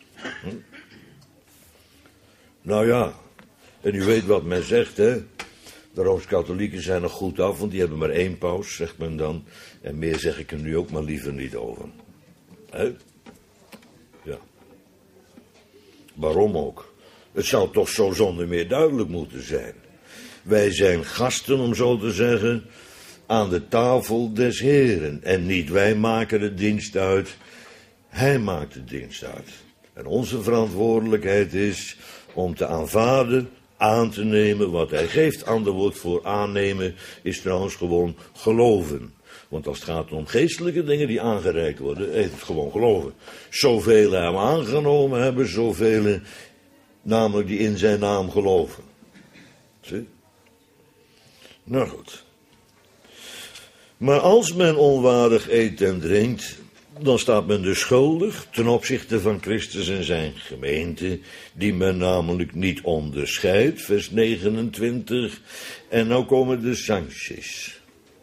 Nou ja, en u weet wat men zegt, hè. De Rooms-Katholieken zijn nog goed af, want die hebben maar één paus, zegt men dan. En meer zeg ik er nu ook maar liever niet over. Hè? Ja. Waarom ook? Het zou toch zo zonder meer duidelijk moeten zijn. Wij zijn gasten, om zo te zeggen, aan de tafel des Heren. En niet wij maken de dienst uit, hij maakt de dienst uit. En onze verantwoordelijkheid is om te aanvaarden, aan te nemen wat hij geeft. Ander woord voor aannemen is trouwens gewoon geloven. Want als het gaat om geestelijke dingen die aangereikt worden, heet het gewoon geloven. Zoveel hem aangenomen hebben, zoveel namelijk die in zijn naam geloven. Zie? Nou goed. Maar als men onwaardig eet en drinkt, dan staat men dus schuldig ten opzichte van Christus en zijn gemeente, die men namelijk niet onderscheidt, vers 29. En nou komen de sancties.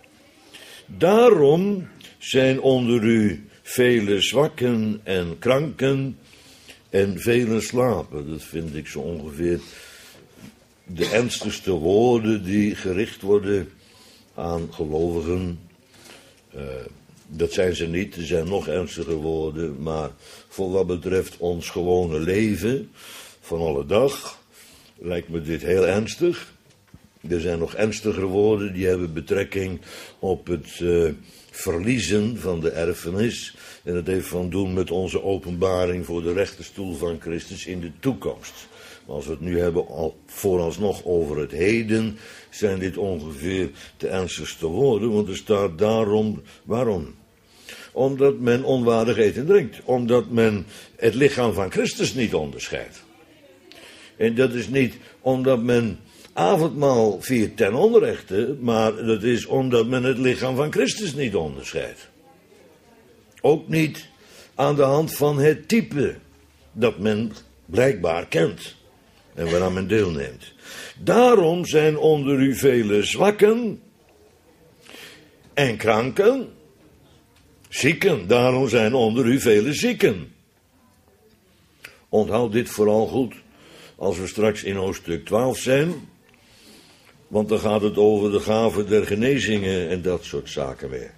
Daarom zijn onder u vele zwakken en kranken en velen slapen. Dat vind ik zo ongeveer de ernstigste woorden die gericht worden aan gelovigen. Dat zijn ze niet, er zijn nog ernstiger woorden, maar voor wat betreft ons gewone leven van alle dag lijkt me dit heel ernstig. Er zijn nog ernstiger woorden die hebben betrekking op het verliezen van de erfenis. En dat heeft van doen met onze openbaring voor de rechterstoel van Christus in de toekomst. Maar als we het nu hebben al vooralsnog over het heden, zijn dit ongeveer de ernstigste woorden, want er staat daarom, waarom? Omdat men onwaardig eet en drinkt. Omdat men het lichaam van Christus niet onderscheidt. En dat is niet omdat men avondmaal viert ten onrechte, maar dat is omdat men het lichaam van Christus niet onderscheidt. Ook niet aan de hand van het type dat men blijkbaar kent en waaraan men deelneemt. Daarom zijn onder u vele zwakken en kranken, zieken. Daarom zijn onder u vele zieken. Onthoud dit vooral goed als we straks in hoofdstuk 12 zijn, want dan gaat het over de gave der genezingen en dat soort zaken weer.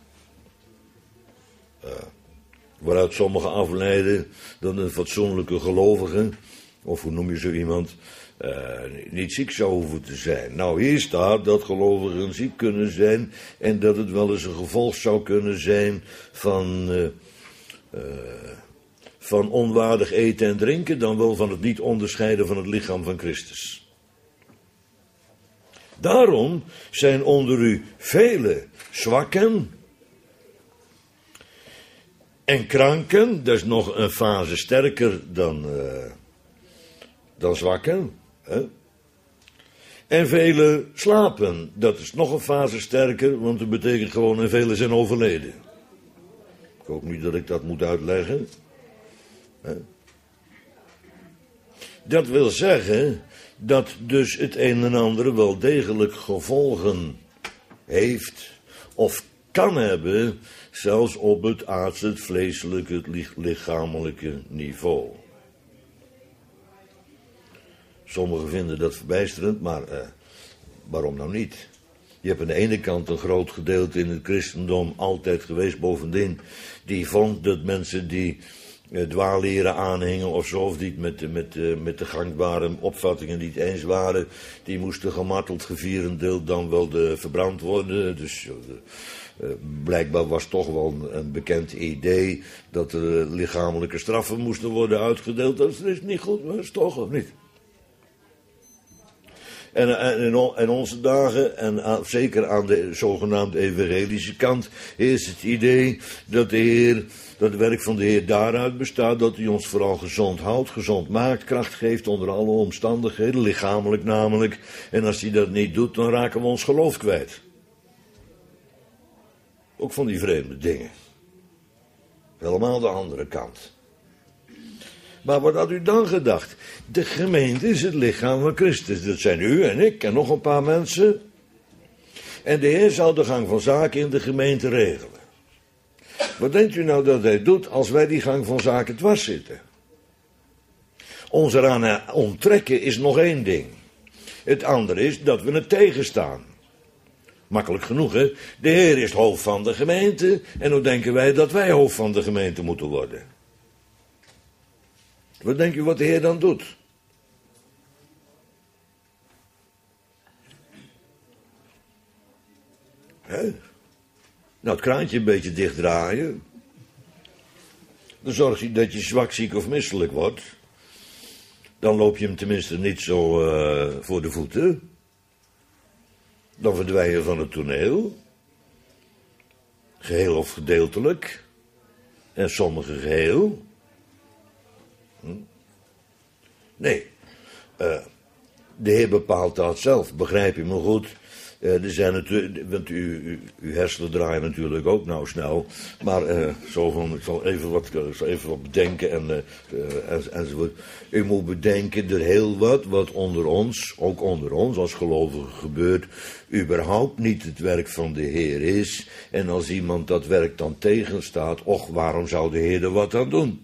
Waaruit sommigen afleiden dat een fatsoenlijke gelovige, of hoe noem je zo iemand, niet ziek zou hoeven te zijn. Nou, hier staat dat gelovigen ziek kunnen zijn en dat het wel eens een gevolg zou kunnen zijn van onwaardig eten en drinken, dan wel van het niet onderscheiden van het lichaam van Christus. Daarom zijn onder u vele zwakken en kranken, dat is nog een fase sterker dan zwakken. Hè? En vele slapen, dat is nog een fase sterker, want dat betekent gewoon en vele zijn overleden. Ik hoop niet dat ik dat moet uitleggen. Hè? Dat wil zeggen dat dus het een en ander wel degelijk gevolgen heeft of kan hebben, zelfs op het aardse, het vleeselijke, het lichamelijke niveau. Sommigen vinden dat verbijsterend, maar waarom nou niet? Je hebt aan de ene kant een groot gedeelte in het christendom altijd geweest, bovendien, die vond dat mensen die dwaalleren aanhingen of zo, of die met de gangbare opvattingen niet eens waren, die moesten gemarteld, gevierendeeld, dan wel verbrand worden. Dus blijkbaar was toch wel een bekend idee dat er lichamelijke straffen moesten worden uitgedeeld. Dat is niet goed, maar dat is toch, of niet? En in onze dagen, en zeker aan de zogenaamde evangelische kant, is het idee dat de Heer, dat het werk van de Heer daaruit bestaat dat hij ons vooral gezond houdt, gezond maakt, kracht geeft onder alle omstandigheden, lichamelijk namelijk. En als hij dat niet doet, dan raken we ons geloof kwijt. Ook van die vreemde dingen. Helemaal de andere kant. Maar wat had u dan gedacht? De gemeente is het lichaam van Christus. Dat zijn u en ik en nog een paar mensen. En de Heer zal de gang van zaken in de gemeente regelen. Wat denkt u nou dat hij doet als wij die gang van zaken dwars zitten? Ons eraan onttrekken is nog één ding. Het andere is dat we het tegenstaan. Makkelijk genoeg, hè? De Heer is hoofd van de gemeente en hoe denken wij dat wij hoofd van de gemeente moeten worden? Wat denk je wat de Heer dan doet? Hè? Nou, het kraantje een beetje dichtdraaien. Dan zorg je dat je zwak, ziek of misselijk wordt. Dan loop je hem tenminste niet zo voor de voeten. Dan verdwijn je van het toneel. Geheel of gedeeltelijk. En sommigen geheel. Nee. De Heer bepaalt dat zelf. Begrijp je me goed? Er zijn natuurlijk, want uw hersenen draaien natuurlijk ook nou snel. Maar ik zal even wat bedenken enzovoort. U moet bedenken er heel wat onder ons, ook onder ons als gelovigen gebeurt, überhaupt niet het werk van de Heer is. En als iemand dat werk dan tegenstaat, och, waarom zou de Heer er wat aan doen?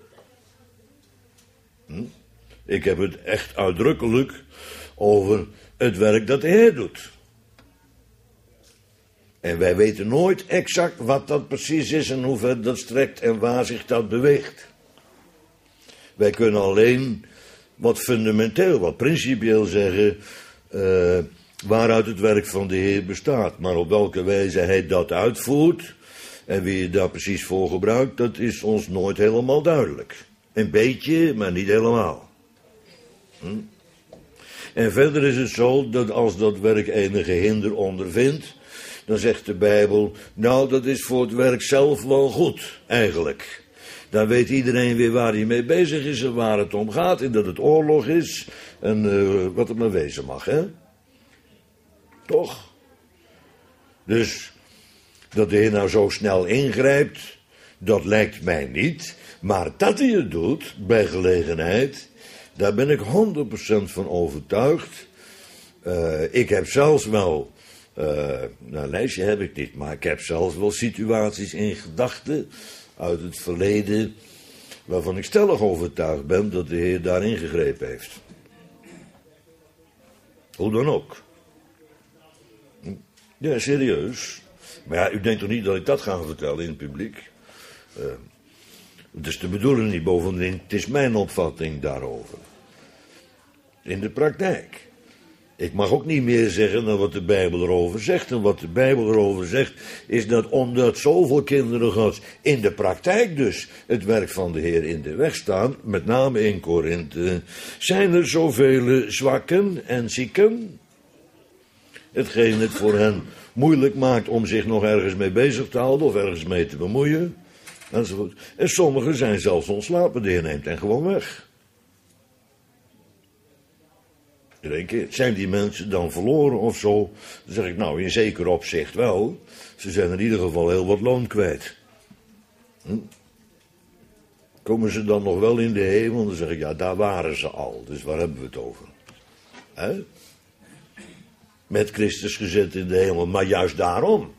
Ik heb het echt uitdrukkelijk over het werk dat de Heer doet. En wij weten nooit exact wat dat precies is en hoe ver dat strekt en waar zich dat beweegt. Wij kunnen alleen wat fundamenteel, wat principieel zeggen, waaruit het werk van de Heer bestaat. Maar op welke wijze hij dat uitvoert en wie je daar precies voor gebruikt, dat is ons nooit helemaal duidelijk. Een beetje, maar niet helemaal. En verder is het zo dat als dat werk enige hinder ondervindt, dan zegt de Bijbel, nou dat is voor het werk zelf wel goed, eigenlijk. Dan weet iedereen weer waar hij mee bezig is en waar het om gaat. En dat het oorlog is en wat het maar wezen mag, hè? Toch? Dus dat de Heer nou zo snel ingrijpt, dat lijkt mij niet. Maar dat hij het doet, bij gelegenheid, daar ben ik 100% van overtuigd. Ik heb zelfs wel, een lijstje heb ik niet, maar ik heb zelfs wel situaties in gedachten uit het verleden, waarvan ik stellig overtuigd ben dat de Heer daar ingegrepen heeft. Hoe dan ook. Ja, serieus. Maar ja, u denkt toch niet dat ik dat ga vertellen in het publiek? Het is de bedoeling niet, bovendien, het is mijn opvatting daarover. In de praktijk. Ik mag ook niet meer zeggen dan wat de Bijbel erover zegt. En wat de Bijbel erover zegt, is dat omdat zoveel kinderen Gods in de praktijk dus het werk van de Heer in de weg staan, met name in Korinthe, zijn er zoveel zwakken en zieken, hetgeen het voor hen moeilijk maakt om zich nog ergens mee bezig te houden of ergens mee te bemoeien, enzovoort. En sommigen zijn zelfs ontslapen, de Heer neemt hen gewoon weg. Zijn die mensen dan verloren of zo? Dan zeg ik, nou, in zeker opzicht wel. Ze zijn in ieder geval heel wat loon kwijt. Komen ze dan nog wel in de hemel? Dan zeg ik, ja, daar waren ze al. Dus waar hebben we het over? Hè? Met Christus gezet in de hemel, maar juist daarom.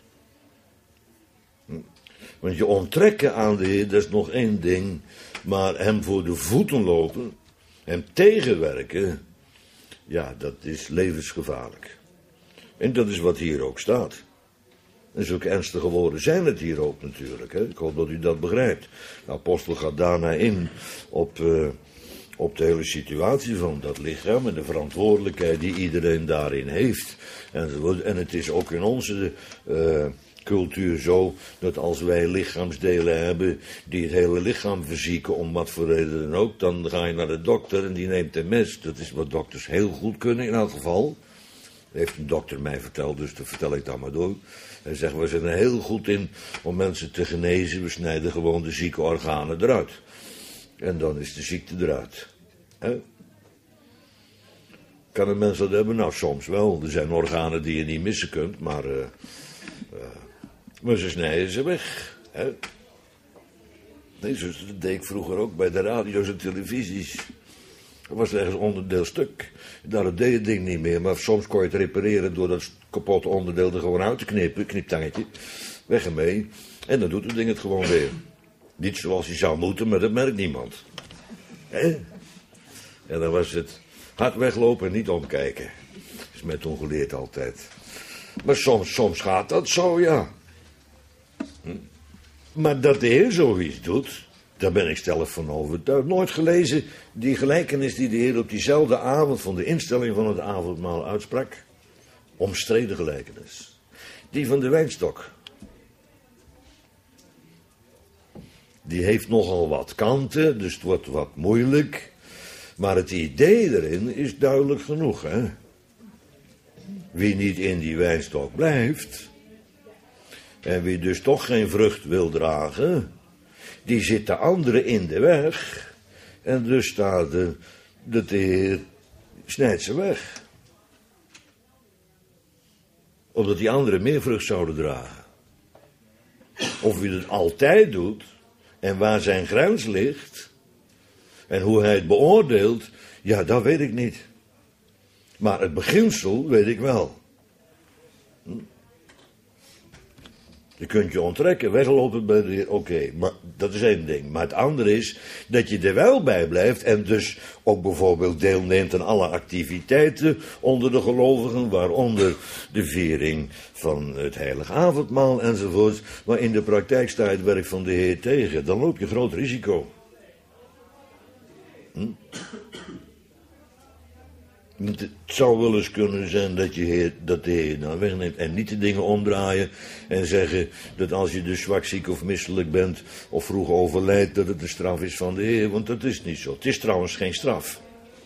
Want je onttrekken aan de Heer, dat is nog één ding. Maar hem voor de voeten lopen, hem tegenwerken, ja, dat is levensgevaarlijk. En dat is wat hier ook staat. En zulke ernstige woorden zijn het hier ook natuurlijk. Hè? Ik hoop dat u dat begrijpt. De apostel gaat daarna in op de hele situatie van dat lichaam en de verantwoordelijkheid die iedereen daarin heeft. En het is ook in onze cultuur zo dat als wij lichaamsdelen hebben die het hele lichaam verzieken, om wat voor reden dan ook, dan ga je naar de dokter en die neemt een mes. Dat is wat dokters heel goed kunnen in elk geval. Dat heeft een dokter mij verteld, dus dat vertel ik dan maar door. Hij zegt, we zijn er heel goed in om mensen te genezen. We snijden gewoon de zieke organen eruit. En dan is de ziekte eruit. He? Kan een mens dat hebben? Nou, soms wel. Er zijn organen die je niet missen kunt, maar ze snijden ze weg. Hè? Nee, dat deed ik vroeger ook bij de radio's en televisies. Er was ergens onderdeel stuk. Daar deed het ding niet meer, maar soms kon je het repareren door dat kapotte onderdeel er gewoon uit te knippen, kniptangetje, weg ermee. En dan doet het ding het gewoon weer. Niet zoals hij zou moeten, maar dat merkt niemand. Hè? En dan was het hard weglopen en niet omkijken. Dat is mij toen geleerd altijd. Maar soms gaat dat zo, ja. Maar dat de Heer zoiets doet, daar ben ik stellig van overtuigd. Nooit gelezen die gelijkenis die de Heer op diezelfde avond van de instelling van het avondmaal uitsprak. Omstreden gelijkenis. Die van de wijnstok. Die heeft nogal wat kanten, dus het wordt wat moeilijk. Maar het idee erin is duidelijk genoeg, hè. Wie niet in die wijnstok blijft, en wie dus toch geen vrucht wil dragen, die zit de andere in de weg. En dus staat de Heer snijdt ze weg. Opdat die anderen meer vrucht zouden dragen. Of wie het altijd doet, en waar zijn grens ligt, en hoe hij het beoordeelt, ja, dat weet ik niet. Maar het beginsel weet ik wel. Je kunt je onttrekken, weglopen bij de Heer, oké, maar dat is één ding. Maar het andere is dat je er wel bij blijft en dus ook bijvoorbeeld deelneemt aan alle activiteiten onder de gelovigen, waaronder de viering van het heilige avondmaal enzovoort. Maar in de praktijk sta je het werk van de Heer tegen. Dan loop je groot risico. Het zou wel eens kunnen zijn dat de Heer nou wegneemt en niet de dingen omdraaien en zeggen dat als je dus zwak, ziek of misselijk bent of vroeg overlijdt, dat het een straf is van de Heer, want dat is niet zo. Het is trouwens geen straf.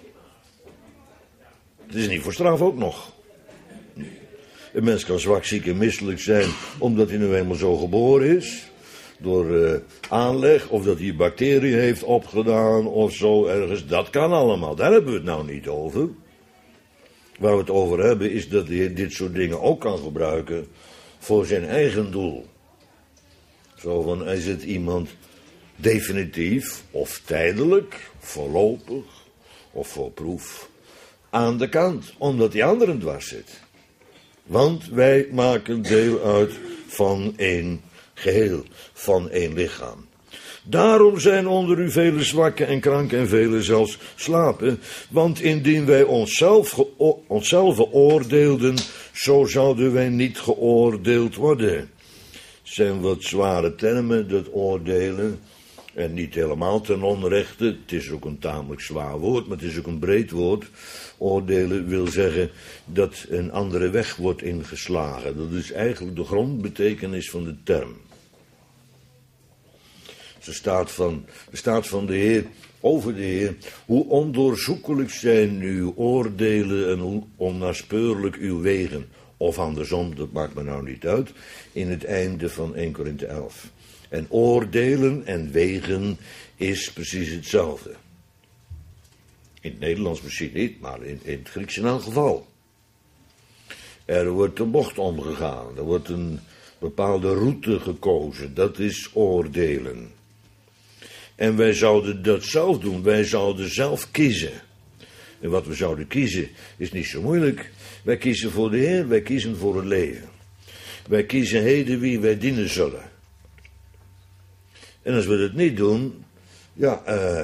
Het is niet voor straf ook nog. Een mens kan zwak, ziek en misselijk zijn omdat hij nu eenmaal zo geboren is. door aanleg, of dat hij bacteriën heeft opgedaan of zo ergens. Dat kan allemaal, daar hebben we het nou niet over. Waar we het over hebben is dat hij dit soort dingen ook kan gebruiken voor zijn eigen doel. Zo van, hij zet iemand definitief of tijdelijk, voorlopig of voor proef aan de kant, omdat die anderen dwars zit. Want wij maken deel uit van één geheel, van één lichaam. Daarom zijn onder u vele zwakken en kranken en vele zelfs slapen. Want indien wij onszelf oordeelden, zo zouden wij niet geoordeeld worden. Het zijn wat zware termen, dat oordelen. En niet helemaal ten onrechte. Het is ook een tamelijk zwaar woord, maar het is ook een breed woord. Oordelen wil zeggen dat een andere weg wordt ingeslagen. Dat is eigenlijk de grondbetekenis van de term. Er staat van de Heer, over de Heer, hoe ondoorzoekelijk zijn uw oordelen en hoe onnaspeurlijk uw wegen. Of andersom, dat maakt me nou niet uit, in het einde van 1 Korinthe 11. En oordelen en wegen is precies hetzelfde. In het Nederlands misschien niet, maar in het Grieks in elk geval. Er wordt een bocht omgegaan, er wordt een bepaalde route gekozen, dat is oordelen. En wij zouden dat zelf doen, wij zouden zelf kiezen. En wat we zouden kiezen is niet zo moeilijk. Wij kiezen voor de Heer, wij kiezen voor het leven. Wij kiezen heden wie wij dienen zullen. En als we dat niet doen, ja,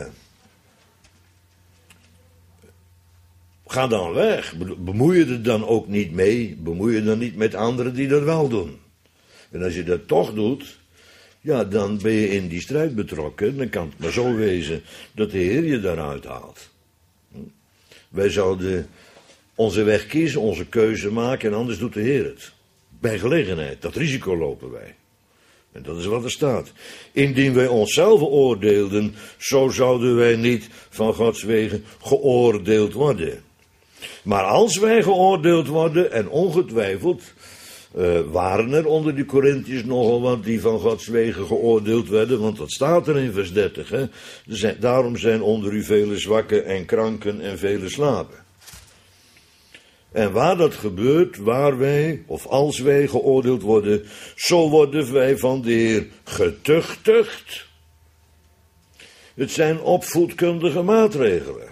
ga dan weg. Bemoei je er dan ook niet mee. Bemoei je dan niet met anderen die dat wel doen. En als je dat toch doet, ja, dan ben je in die strijd betrokken. Dan kan het maar zo wezen dat de Heer je daaruit haalt. Wij zouden onze weg kiezen, onze keuze maken en anders doet de Heer het. Bij gelegenheid, dat risico lopen wij. En dat is wat er staat. Indien wij onszelf oordeelden, zo zouden wij niet van Gods wegen geoordeeld worden. Maar als wij geoordeeld worden, en ongetwijfeld waren er onder die Korintiërs nogal wat die van Gods wegen geoordeeld werden, want dat staat er in vers 30. Hè? Daarom zijn onder u vele zwakken en kranken en vele slapen. En waar dat gebeurt, waar wij, of als wij geoordeeld worden, zo worden wij van de Heer getuchtigd. Het zijn opvoedkundige maatregelen.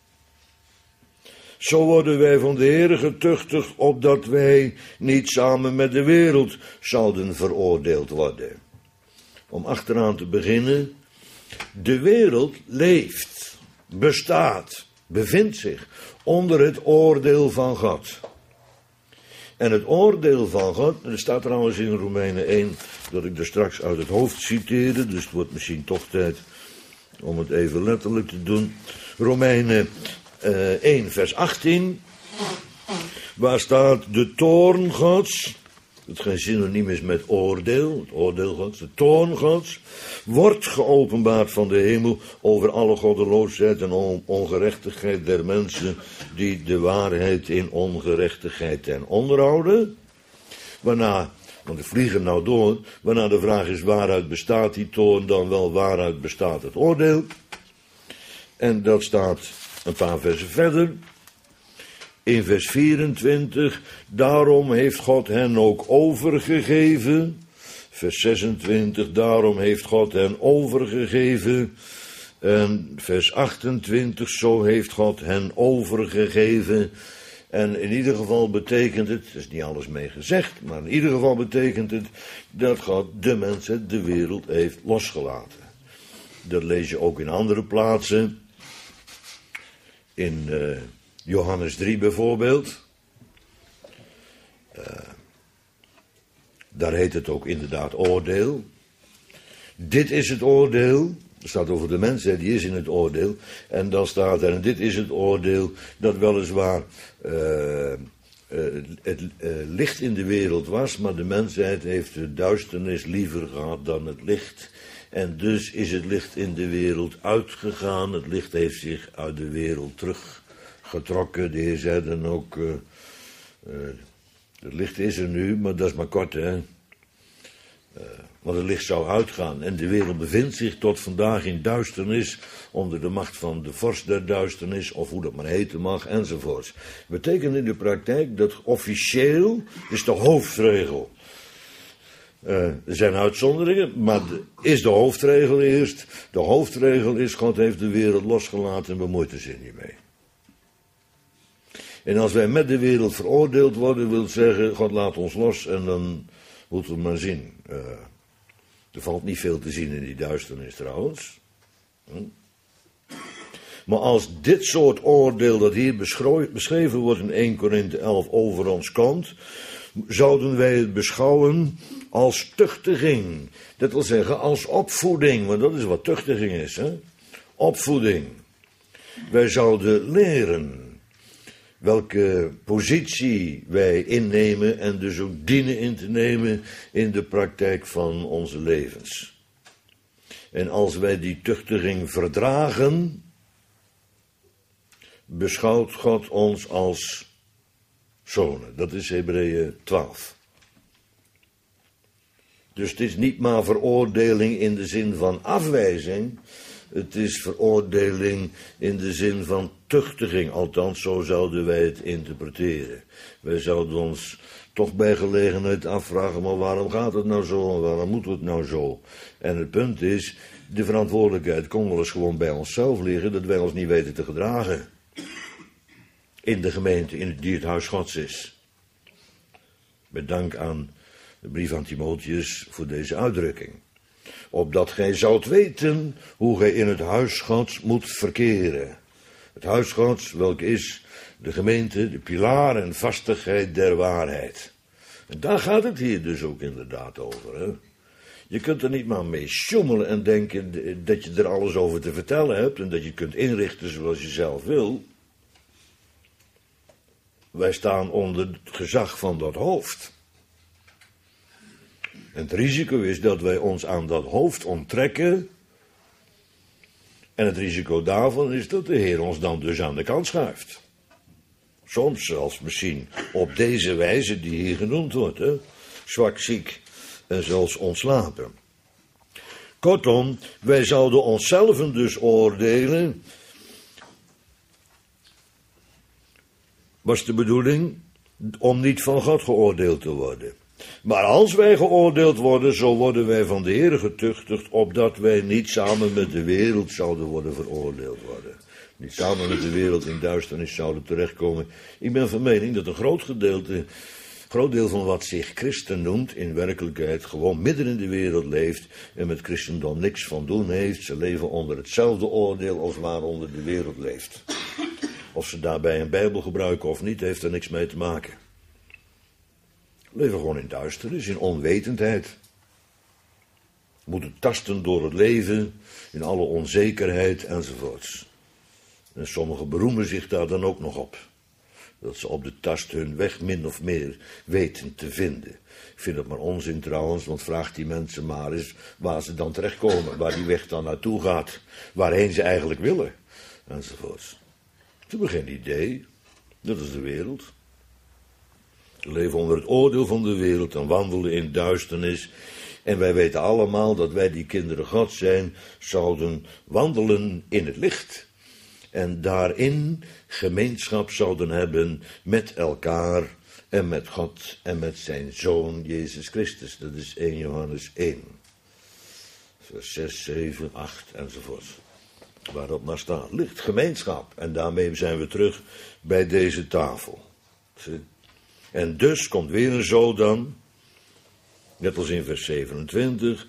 Zo worden wij van de Heer getuchtigd, opdat wij niet samen met de wereld zouden veroordeeld worden. Om achteraan te beginnen, de wereld leeft, bestaat, bevindt zich onder het oordeel van God. En het oordeel van God, er staat trouwens in Romeinen 1, dat ik er straks uit het hoofd citeerde, dus het wordt misschien toch tijd om het even letterlijk te doen. Romeinen 1 vers 18, waar staat de toorn Gods, dat geen synoniem is met oordeel, het oordeel Gods, de toorn Gods, wordt geopenbaard van de hemel over alle goddeloosheid en ongerechtigheid der mensen die de waarheid in ongerechtigheid ten onderhouden. Waarna, want we vliegen nou door, waarna de vraag is waaruit bestaat die toorn, dan wel waaruit bestaat het oordeel. En dat staat een paar versen verder. In vers 24, daarom heeft God hen ook overgegeven. Vers 26, daarom heeft God hen overgegeven. En vers 28, zo heeft God hen overgegeven. En in ieder geval betekent het, er is niet alles mee gezegd, maar in ieder geval betekent het dat God de mensen, de wereld heeft losgelaten. Dat lees je ook in andere plaatsen. In Johannes 3 bijvoorbeeld. Daar heet het ook inderdaad oordeel. Dit is het oordeel. Er staat over de mens, die is in het oordeel. En dan staat er, en dit is het oordeel, dat weliswaar het licht in de wereld was, maar de mensheid heeft de duisternis liever gehad dan het licht. En dus is het licht in de wereld uitgegaan. Het licht heeft zich uit de wereld teruggetrokken. De Heer zei dan ook, het licht is er nu, maar dat is maar kort, hè. Want het licht zou uitgaan en de wereld bevindt zich tot vandaag in duisternis, onder de macht van de vorst der duisternis, of hoe dat maar heten mag, enzovoorts. Betekent in de praktijk dat officieel is de hoofdregel. Er zijn uitzonderingen, maar is de hoofdregel eerst. De hoofdregel is, God heeft de wereld losgelaten en bemoeit er zich niet mee. En als wij met de wereld veroordeeld worden, wil zeggen, God laat ons los en dan moeten we maar zien. Er valt niet veel te zien in die duisternis trouwens. Maar als dit soort oordeel dat hier beschreven wordt in 1 Korinthe 11 over ons komt, zouden wij het beschouwen als tuchtiging. Dat wil zeggen als opvoeding, want dat is wat tuchtiging is. Hè? Opvoeding. Wij zouden leren welke positie wij innemen en dus ook dienen in te nemen in de praktijk van onze levens. En als wij die tuchtiging verdragen, beschouwt God ons als zonen. Dat is Hebreeën 12. Dus het is niet maar veroordeling in de zin van afwijzing. Het is veroordeling in de zin van tuchtiging. Althans, zo zouden wij het interpreteren. Wij zouden ons toch bij gelegenheid afvragen, maar waarom gaat het nou zo en waarom moet het nou zo? En het punt is, de verantwoordelijkheid kon wel eens gewoon bij onszelf liggen, dat wij ons niet weten te gedragen. In de gemeente, die het huis Gods is. Met dank aan de brief aan Timotheus voor deze uitdrukking. Opdat gij zoudt weten hoe gij in het huis Gods moet verkeren. Het huis Gods, welk is de gemeente, de pilaar en vastigheid der waarheid. En daar gaat het hier dus ook inderdaad over. Hè? Je kunt er niet maar mee sjoemelen en denken dat je er alles over te vertellen hebt en dat je kunt inrichten zoals je zelf wil. Wij staan onder het gezag van dat hoofd. En het risico is dat wij ons aan dat hoofd onttrekken. En het risico daarvan is dat de Heer ons dan dus aan de kant schuift. Soms zelfs misschien op deze wijze die hier genoemd wordt. Hè? Zwak, ziek en zelfs ontslapen. Kortom, wij zouden onszelf dus oordelen. Was de bedoeling om niet van God geoordeeld te worden. Maar als wij geoordeeld worden, zo worden wij van de Heer getuchtigd, opdat wij niet samen met de wereld zouden worden veroordeeld worden. Niet samen met de wereld in duisternis zouden terechtkomen. Ik ben van mening dat een groot deel van wat zich christen noemt, in werkelijkheid gewoon midden in de wereld leeft en met christendom niks van doen heeft. Ze leven onder hetzelfde oordeel als waaronder de wereld leeft. Of ze daarbij een Bijbel gebruiken of niet, heeft er niks mee te maken. We leven gewoon in duisternis, in onwetendheid. We moeten tasten door het leven, in alle onzekerheid enzovoorts. En sommigen beroemen zich daar dan ook nog op. Dat ze op de tast hun weg min of meer weten te vinden. Ik vind het maar onzin trouwens, want vraag die mensen maar eens waar ze dan terechtkomen. Waar die weg dan naartoe gaat. Waarheen ze eigenlijk willen. Enzovoorts. Ze hebben geen idee. Dat is de wereld. We leven onder het oordeel van de wereld en wandelen in duisternis. En wij weten allemaal dat wij die kinderen Gods zijn, zouden wandelen in het licht. En daarin gemeenschap zouden hebben met elkaar en met God en met zijn Zoon Jezus Christus. Dat is 1 Johannes 1. Vers 6, 7, 8 enzovoort. Waarop maar staat. Licht, gemeenschap. En daarmee zijn we terug bij deze tafel. En dus komt weer een zo dan, net als in vers 27.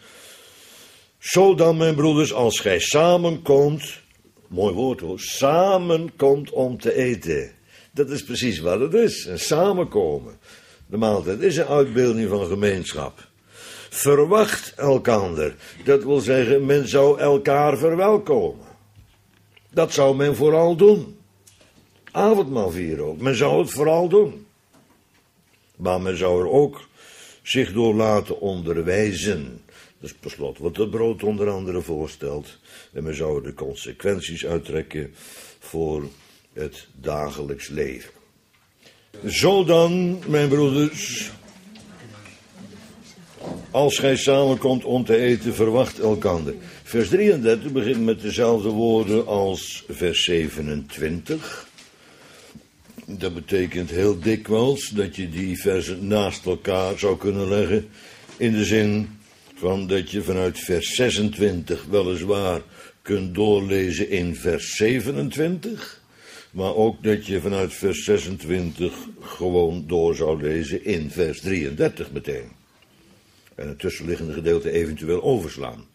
Zo dan, mijn broeders, als gij samenkomt, mooi woord hoor, samenkomt om te eten. Dat is precies wat het is, een samenkomen. De maaltijd is een uitbeelding van gemeenschap. Verwacht elkander, dat wil zeggen, men zou elkaar verwelkomen. Dat zou men vooral doen. Avondmaal vieren ook, men zou het vooral doen. Maar men zou er ook zich door laten onderwijzen. Dat is per slot wat het brood onder andere voorstelt. En men zou er de consequenties uittrekken voor het dagelijks leven. Zo dan, mijn broeders, Als gij samenkomt om te eten, verwacht elkander. Vers 33 begint met dezelfde woorden als vers 27. Dat betekent heel dikwijls dat je die versen naast elkaar zou kunnen leggen. In de zin van dat je vanuit vers 26 weliswaar kunt doorlezen in vers 27. Maar ook dat je vanuit vers 26 gewoon door zou lezen in vers 33 meteen. En het tussenliggende gedeelte eventueel overslaan.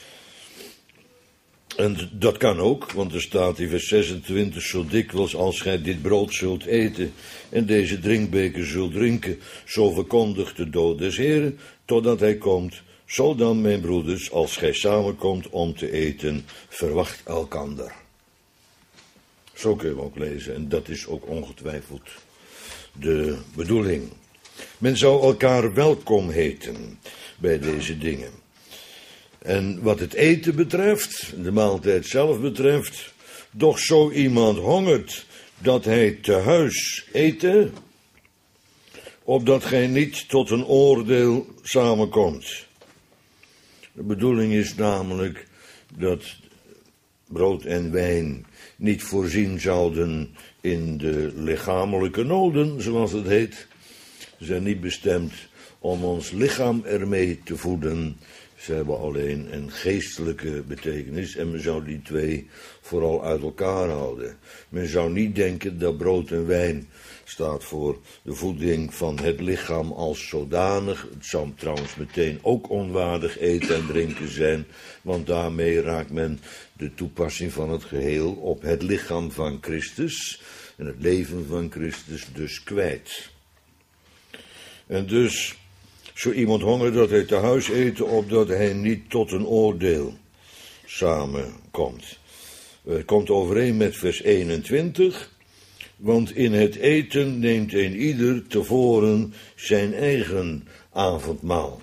En dat kan ook, want er staat in vers 26, zo dikwijls als gij dit brood zult eten en deze drinkbeker zult drinken, zo verkondigt de dood des Heren, totdat hij komt. Zo dan, mijn broeders, als gij samenkomt om te eten, verwacht elkander. Zo kun je ook lezen, en dat is ook ongetwijfeld de bedoeling. Men zou elkaar welkom heten bij deze dingen. En wat het eten betreft, de maaltijd zelf betreft, doch zo iemand hongert dat hij te huis eten, opdat gij niet tot een oordeel samenkomt. De bedoeling is namelijk dat brood en wijn niet voorzien zouden in de lichamelijke noden, zoals het heet. Ze zijn niet bestemd om ons lichaam ermee te voeden. Ze hebben alleen een geestelijke betekenis en men zou die twee vooral uit elkaar houden. Men zou niet denken dat brood en wijn staat voor de voeding van het lichaam als zodanig. Het zou trouwens meteen ook onwaardig eten en drinken zijn, want daarmee raakt men de toepassing van het geheel op het lichaam van Christus en het leven van Christus dus kwijt. En dus, zo iemand hongert dat hij te huis eten, opdat hij niet tot een oordeel samenkomt. Het komt overeen met vers 21, want in het eten neemt een ieder tevoren zijn eigen avondmaal.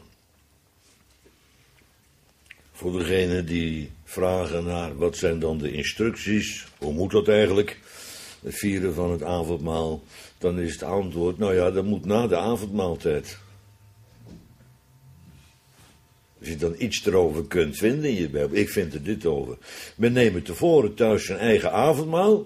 Voor degenen die vragen naar wat zijn dan de instructies, hoe moet dat eigenlijk, het vieren van het avondmaal, dan is het antwoord, nou ja, dat moet na de avondmaaltijd. Als je dan iets erover kunt vinden in je Bijbel, ik vind er dit over. Men neemt tevoren thuis zijn eigen avondmaal.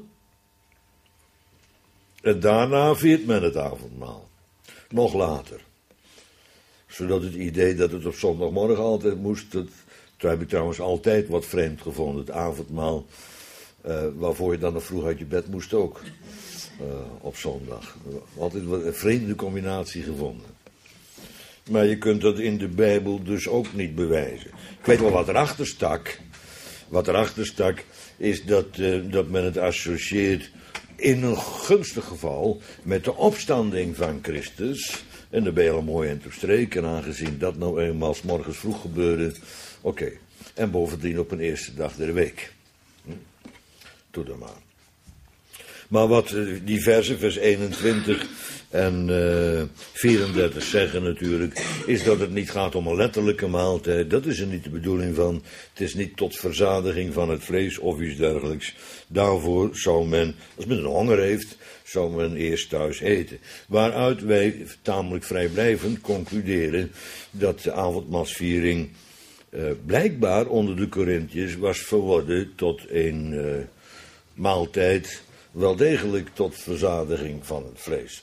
En daarna viert men het avondmaal. Nog later. Zodat het idee dat het op zondagmorgen altijd moest, dat heb ik trouwens altijd wat vreemd gevonden. Het avondmaal, waarvoor je dan nog vroeg uit je bed moest ook. Op zondag. Altijd een vreemde combinatie gevonden. Maar je kunt dat in de Bijbel dus ook niet bewijzen. Ik weet wel wat erachter stak. Wat erachter stak is dat men het associeert in een gunstig geval met de opstanding van Christus. En daar ben je al mooi in te streken, aangezien dat nou eenmaal 's morgens vroeg gebeurde. Oké. En bovendien op een eerste dag der week. Doe dat maar. Maar wat die versen, vers 21 en 34 zeggen natuurlijk, is dat het niet gaat om een letterlijke maaltijd. Dat is er niet de bedoeling van. Het is niet tot verzadiging van het vlees of iets dergelijks. Daarvoor zou men, als men een honger heeft, zou men eerst thuis eten. Waaruit wij tamelijk vrijblijvend concluderen dat de avondmaalsviering blijkbaar onder de Corinthiërs was verworden tot een maaltijd, wel degelijk tot verzadiging van het vlees.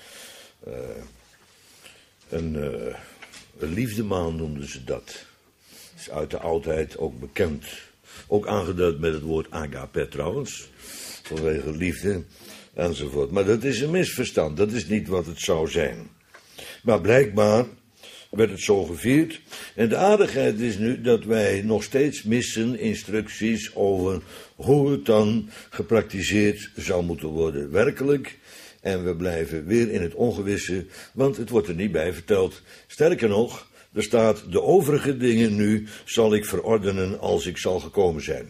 Een liefdemaal noemden ze dat. Dat is uit de oudheid ook bekend. Ook aangeduid met het woord agape trouwens. Vanwege liefde enzovoort. Maar dat is een misverstand. Dat is niet wat het zou zijn. Maar blijkbaar werd het zo gevierd. En de aardigheid is nu dat wij nog steeds missen instructies over hoe het dan gepraktiseerd zou moeten worden werkelijk. En we blijven weer in het ongewisse, want het wordt er niet bij verteld. Sterker nog, er staat, de overige dingen nu zal ik verordenen als ik zal gekomen zijn.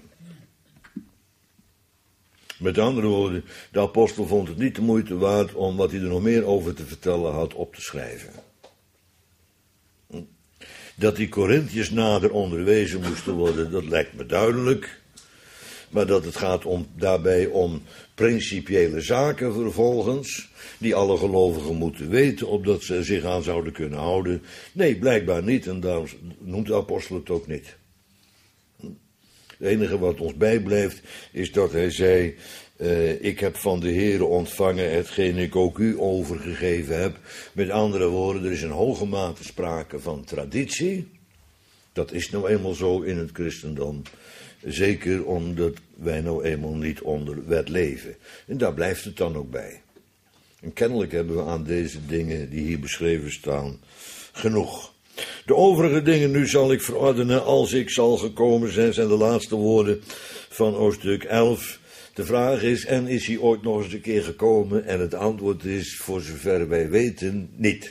Met andere woorden, de apostel vond het niet de moeite waard om wat hij er nog meer over te vertellen had op te schrijven. Dat die Corinthiërs nader onderwezen moesten worden, dat lijkt me duidelijk. maar dat het gaat daarbij om principiële zaken vervolgens, die alle gelovigen moeten weten, opdat ze zich aan zouden kunnen houden. Nee, blijkbaar niet, en daarom noemt de apostel het ook niet. Het enige wat ons bijblijft is dat hij zei, ik heb van de Heere ontvangen hetgeen ik ook u overgegeven heb. Met andere woorden, er is een hoge mate sprake van traditie. Dat is nou eenmaal zo in het christendom. Zeker omdat wij nou eenmaal niet onder wet leven. En daar blijft het dan ook bij. En kennelijk hebben we aan deze dingen die hier beschreven staan genoeg. De overige dingen nu zal ik verordenen als ik zal gekomen zijn de laatste woorden van hoofdstuk 11. De vraag is, en is hij ooit nog eens een keer gekomen? En het antwoord is, voor zover wij weten, niet.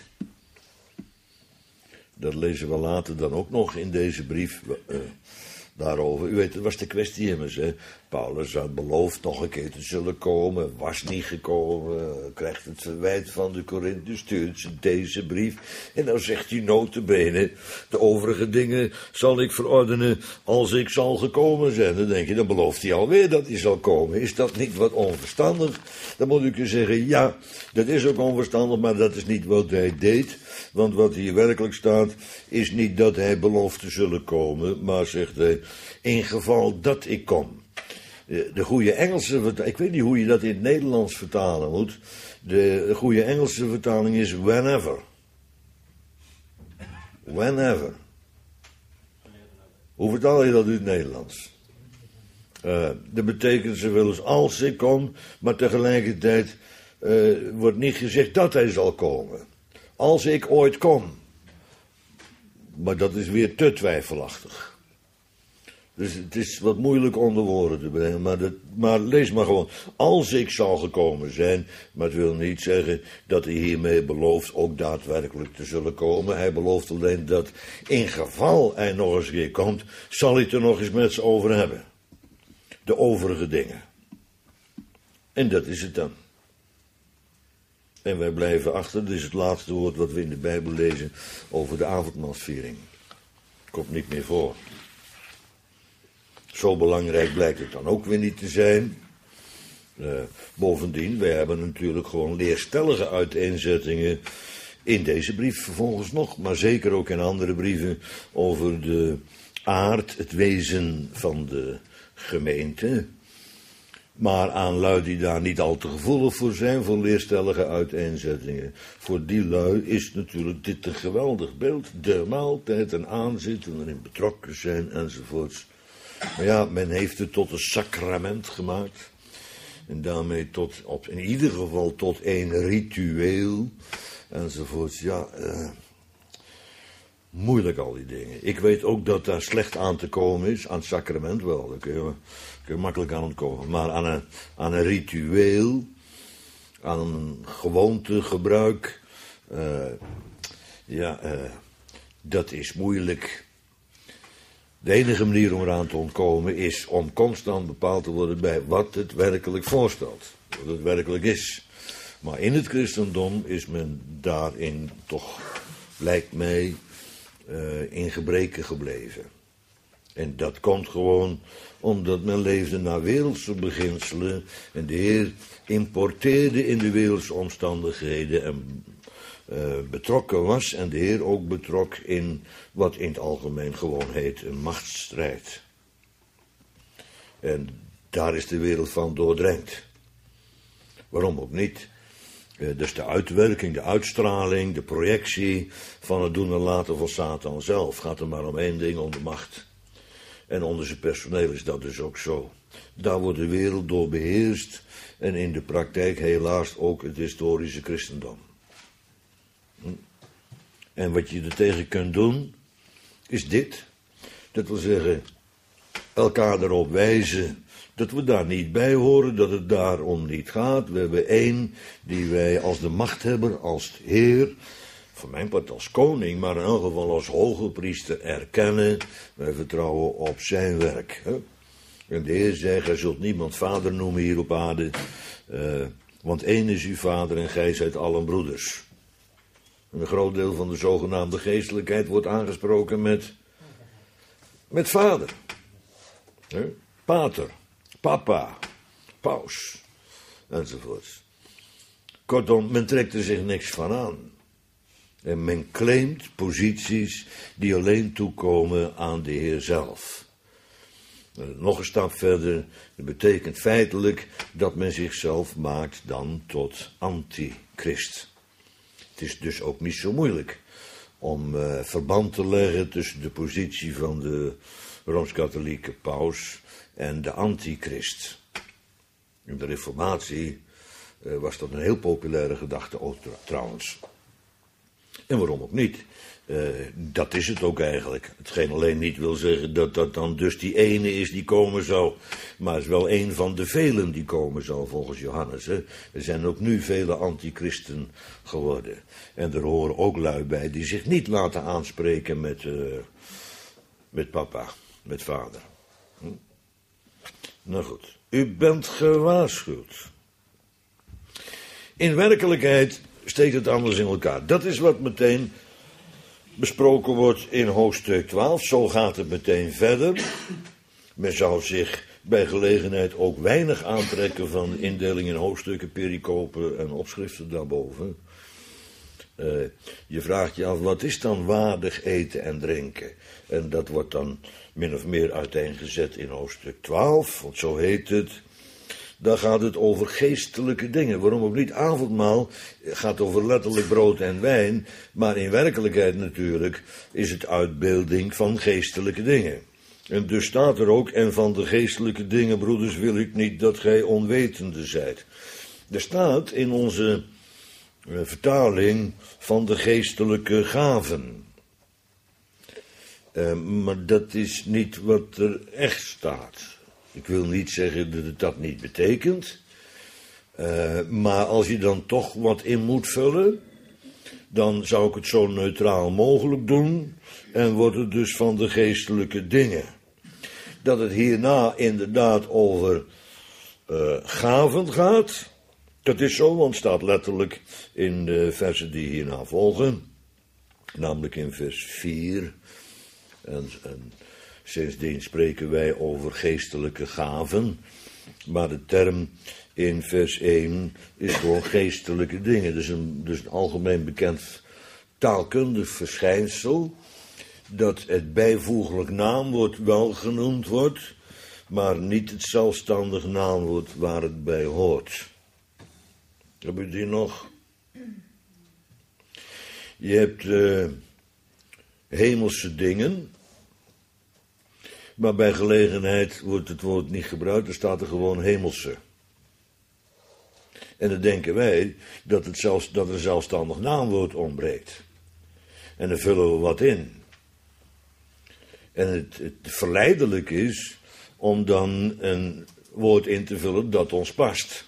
Dat lezen we later dan ook nog in deze brief daarover. U weet, het was de kwestie immers. Hè? Paulus had beloofd nog een keer te zullen komen, was niet gekomen, krijgt het verwijt van de Korinthe, stuurt ze deze brief. En nou zegt hij nota bene, de overige dingen zal ik verordenen als ik zal gekomen zijn. Dan denk je, dan belooft hij alweer dat hij zal komen. Is dat niet wat onverstandig? Dan moet ik je zeggen, ja, dat is ook onverstandig, maar dat is niet wat hij deed. Want wat hier werkelijk staat, is niet dat hij belooft te zullen komen, maar zegt hij, in geval dat ik kom. De goede Engelse vertaling, ik weet niet hoe je dat in het Nederlands vertalen moet. De goede Engelse vertaling is whenever. Whenever. Hoe vertaal je dat in het Nederlands? Dat betekent ze wel eens als ik kom, maar tegelijkertijd wordt niet gezegd dat hij zal komen. Als ik ooit kom. Maar dat is weer te twijfelachtig. Dus het is wat moeilijk onder woorden te brengen. Maar lees maar gewoon. Als ik zal gekomen zijn. Maar het wil niet zeggen dat hij hiermee belooft ook daadwerkelijk te zullen komen. Hij belooft alleen dat in geval hij nog eens een keer komt, zal hij het er nog eens met ze over hebben. De overige dingen. En dat is het dan. En wij blijven achter, dit is het laatste woord wat we in de Bijbel lezen over de avondmaalsviering. Komt niet meer voor. Zo belangrijk blijkt het dan ook weer niet te zijn. Bovendien, wij hebben natuurlijk gewoon leerstellige uiteenzettingen in deze brief vervolgens nog, maar zeker ook in andere brieven over de aard, het wezen van de gemeente. Maar aan lui die daar niet al te gevoelig voor zijn, voor leerstellige uiteenzettingen. Voor die lui is natuurlijk dit een geweldig beeld. De maaltijd en aanzitten, erin betrokken zijn enzovoorts. Maar ja, men heeft het tot een sacrament gemaakt. En daarmee in ieder geval tot een ritueel enzovoorts. Ja, moeilijk al die dingen. Ik weet ook dat daar slecht aan te komen is. Aan het sacrament wel, daar kun je makkelijk aan ontkomen. Maar aan een ritueel, aan een gewoonte, gebruik, dat is moeilijk. De enige manier om eraan te ontkomen is om constant bepaald te worden bij wat het werkelijk voorstelt. Wat het werkelijk is. Maar in het christendom is men daarin toch, lijkt mij, in gebreken gebleven. En dat komt gewoon omdat men leefde naar wereldse beginselen en de Heer importeerde in de wereldse omstandigheden en betrokken was en de Heer ook betrok in wat in het algemeen gewoon heet een machtsstrijd. En daar is de wereld van doordrenkt. Waarom ook niet? Dus de uitwerking, de uitstraling, de projectie van het doen en laten van Satan zelf. Gaat er maar om één ding, om de macht. En onder zijn personeel is dat dus ook zo. Daar wordt de wereld door beheerst en in de praktijk helaas ook het historische christendom. En wat je er tegen kunt doen, is dit. Dat wil zeggen, elkaar erop wijzen dat we daar niet bij horen, dat het daarom niet gaat. We hebben één die wij als de machthebber, als Heer, voor mijn part als koning, maar in elk geval als hoge priester erkennen. Wij vertrouwen op zijn werk. Hè? En de Heer zei, gij zult niemand vader noemen hier op aarde, want één is uw vader en gij zijt allen broeders. En een groot deel van de zogenaamde geestelijkheid wordt aangesproken met vader. Hè? Pater. papa, paus, enzovoort. Kortom, men trekt er zich niks van aan. En men claimt posities die alleen toekomen aan de Heer zelf. Nog een stap verder, dat betekent feitelijk dat men zichzelf maakt dan tot antichrist. Het is dus ook niet zo moeilijk om verband te leggen tussen de positie van de Rooms-Katholieke paus en de antichrist. In de Reformatie was dat een heel populaire gedachte ook trouwens. En waarom ook niet? Dat is het ook eigenlijk. Hetgeen alleen niet wil zeggen dat dat dan dus die ene is die komen zou. Maar het is wel een van de velen die komen zou volgens Johannes. Hè. Er zijn ook nu vele antichristen geworden. En er horen ook lui bij die zich niet laten aanspreken met papa, met vader. Nou goed, u bent gewaarschuwd. In werkelijkheid steekt het anders in elkaar. Dat is wat meteen besproken wordt in hoofdstuk 12. Zo gaat het meteen verder. Men zou zich bij gelegenheid ook weinig aantrekken van de indeling in hoofdstukken, pericopen en opschriften daarboven. Je vraagt je af, wat is dan waardig eten en drinken? En dat wordt dan min of meer uiteengezet in hoofdstuk 12, want zo heet het. Daar gaat het over geestelijke dingen. Waarom ook niet? Avondmaal gaat over letterlijk brood en wijn. Maar in werkelijkheid natuurlijk is het uitbeelding van geestelijke dingen. En dus staat er ook, en van de geestelijke dingen, broeders, wil ik niet dat gij onwetende zijt. Er staat in onze vertaling van de geestelijke gaven. Maar dat is niet wat er echt staat. Ik wil niet zeggen dat het dat niet betekent. Maar als je dan toch wat in moet vullen, dan zou ik het zo neutraal mogelijk doen. En wordt het dus van de geestelijke dingen. Dat het hierna inderdaad over gaven gaat. Dat is zo, want het staat letterlijk in de versen die hierna volgen. Namelijk in vers 4. En sindsdien spreken wij over geestelijke gaven. Maar de term in vers 1 is gewoon geestelijke dingen. Dus een algemeen bekend taalkundig verschijnsel. Dat het bijvoeglijk naamwoord wel genoemd wordt, maar niet het zelfstandig naamwoord waar het bij hoort. Heb je die nog? Je hebt hemelse dingen. Maar bij gelegenheid wordt het woord niet gebruikt, er staat er gewoon hemelse. En dan denken wij dat er een zelfstandig naamwoord ontbreekt. En dan vullen we wat in. En het verleidelijk is om dan een woord in te vullen dat ons past.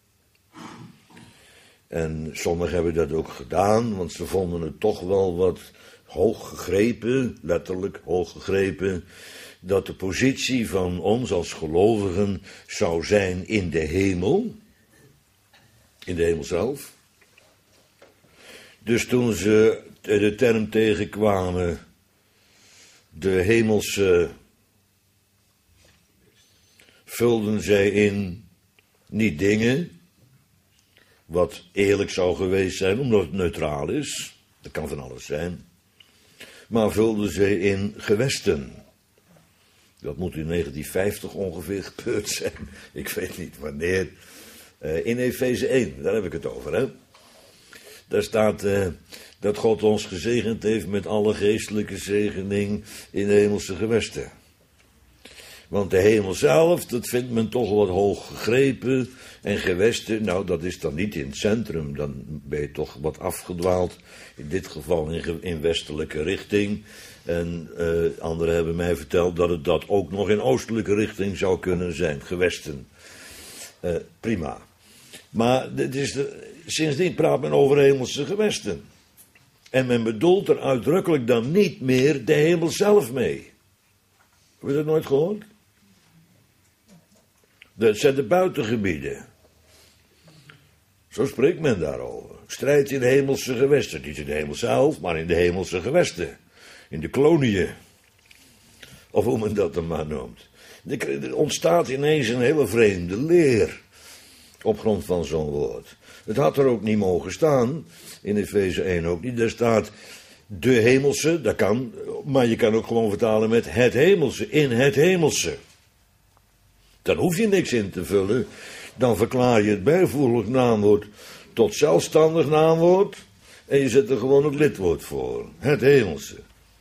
En sommigen hebben dat ook gedaan, want ze vonden het toch wel wat hoog gegrepen, letterlijk hoog gegrepen, dat de positie van ons als gelovigen zou zijn in de hemel zelf. Dus toen ze de term tegenkwamen, de hemelse, vulden zij in niet dingen, wat eerlijk zou geweest zijn, omdat het neutraal is, dat kan van alles zijn, maar vulden zij in gewesten. Dat moet in 1950 ongeveer gebeurd zijn. Ik weet niet wanneer. In Efeze 1, daar heb ik het over. Hè? Daar staat dat God ons gezegend heeft met alle geestelijke zegening in de hemelse gewesten. Want de hemel zelf, dat vindt men toch wat hoog gegrepen. En gewesten, nou dat is dan niet in het centrum. Dan ben je toch wat afgedwaald. In dit geval in westelijke richting. En anderen hebben mij verteld dat het dat ook nog in oostelijke richting zou kunnen zijn. Gewesten. Prima. Maar sindsdien praat men over hemelse gewesten. En men bedoelt er uitdrukkelijk dan niet meer de hemel zelf mee. Heb je dat nooit gehoord? Dat zijn de buitengebieden. Zo spreekt men daarover. Strijd in de hemelse gewesten. Niet in de hemel zelf, maar in de hemelse gewesten. In de koloniën. Of hoe men dat dan maar noemt. Er ontstaat ineens een hele vreemde leer op grond van zo'n woord. Het had er ook niet mogen staan, in Efeze 1 ook niet. Daar staat de hemelse, dat kan, maar je kan ook gewoon vertalen met het hemelse, in het hemelse. Dan hoef je niks in te vullen, dan verklaar je het bijvoeglijk naamwoord tot zelfstandig naamwoord en je zet er gewoon het lidwoord voor, het hemelse.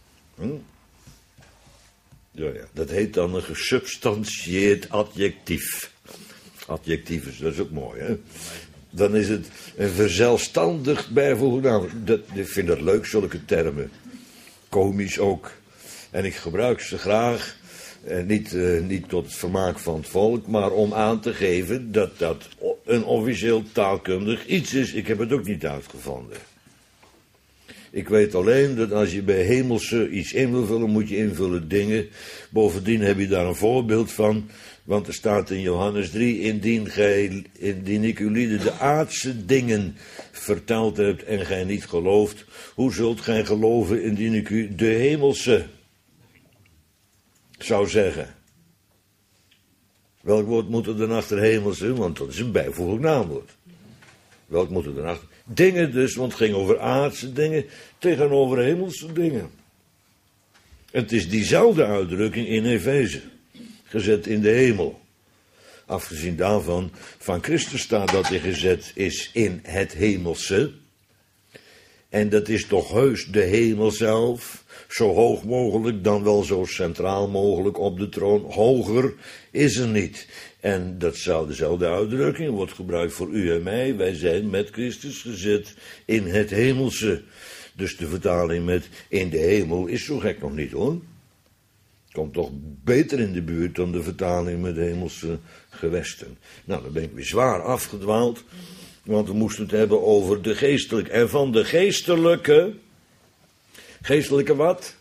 Ja, dat heet dan een gesubstantieerd adjectief. Adjectief dat is ook mooi, hè? Dan is het een verzelfstandigd bijvoeglijk naamwoord. Ik vind dat leuk, zulke termen. Komisch ook. En ik gebruik ze graag. Niet tot het vermaak van het volk, maar om aan te geven dat dat een officieel taalkundig iets is. Ik heb het ook niet uitgevonden. Ik weet alleen dat als je bij hemelse iets in wil vullen, moet je invullen dingen. Bovendien heb je daar een voorbeeld van, want er staat in Johannes 3, indien ik u lieden de aardse dingen verteld heb en gij niet gelooft, hoe zult gij geloven indien ik u de hemelse zou zeggen? Welk woord moet er dan achter hemelse? Want dat is een bijvoeglijk naamwoord. Welk moet er dan achter? Dingen dus, want het ging over aardse dingen tegenover hemelse dingen. En het is diezelfde uitdrukking in Efeze, gezet in de hemel. Afgezien daarvan, van Christus staat dat hij gezet is in het hemelse. En dat is toch heus de hemel zelf, zo hoog mogelijk, dan wel zo centraal mogelijk op de troon. Hoger is er niet. En dezelfde uitdrukking wordt gebruikt voor u en mij. Wij zijn met Christus gezet in het hemelse. Dus de vertaling met in de hemel is zo gek nog niet, hoor. Komt toch beter in de buurt dan de vertaling met hemelse gewesten. Nou, dan ben ik weer zwaar afgedwaald. Want we moesten het hebben over de geestelijke. En van de geestelijke. Geestelijke wat?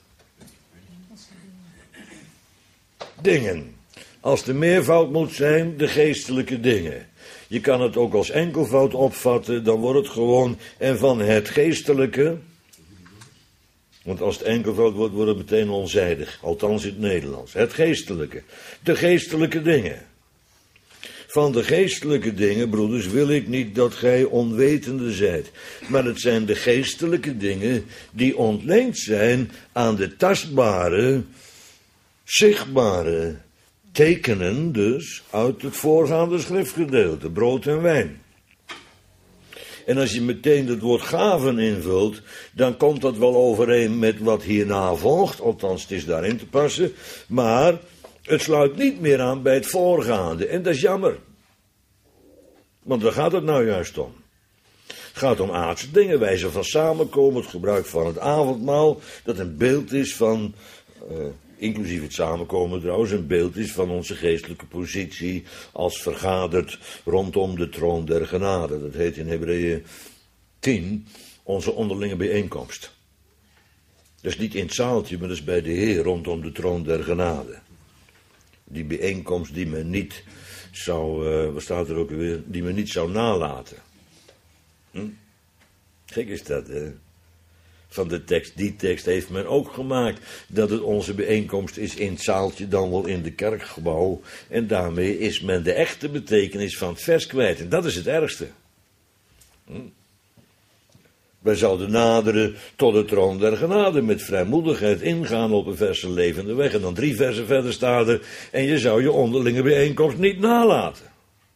Dingen. Als de meervoud moet zijn, de geestelijke dingen. Je kan het ook als enkelvoud opvatten, dan wordt het gewoon en van het geestelijke. Want als het enkelvoud wordt, wordt het meteen onzijdig. Althans in het Nederlands. Het geestelijke. De geestelijke dingen. Van de geestelijke dingen, broeders, wil ik niet dat gij onwetende zijt. Maar het zijn de geestelijke dingen die ontleend zijn aan de tastbare, zichtbare tekenen dus uit het voorgaande schriftgedeelte, brood en wijn. En als je meteen het woord gaven invult, dan komt dat wel overeen met wat hierna volgt, althans het is daarin te passen, maar het sluit niet meer aan bij het voorgaande en dat is jammer. Want daar gaat het nou juist om. Het gaat om aardse dingen, wijze van samenkomen, het gebruik van het avondmaal, dat een beeld is van, inclusief het samenkomen trouwens, een beeld is van onze geestelijke positie als vergaderd rondom de troon der genade. Dat heet in Hebreeën 10 onze onderlinge bijeenkomst. Dat is niet in het zaaltje, maar dat is bij de Heer rondom de troon der genade. Die bijeenkomst die men niet zou, wat staat er ook weer, die men niet zou nalaten. Gek is dat, hè? Van de tekst, die tekst heeft men ook gemaakt, dat het onze bijeenkomst is in het zaaltje, dan wel in de kerkgebouw, en daarmee is men de echte betekenis van het vers kwijt, en dat is het ergste. Wij zouden naderen tot de troon der genade, met vrijmoedigheid ingaan op een verse levende weg, en dan 3 versen verder staat er, en je zou je onderlinge bijeenkomst niet nalaten.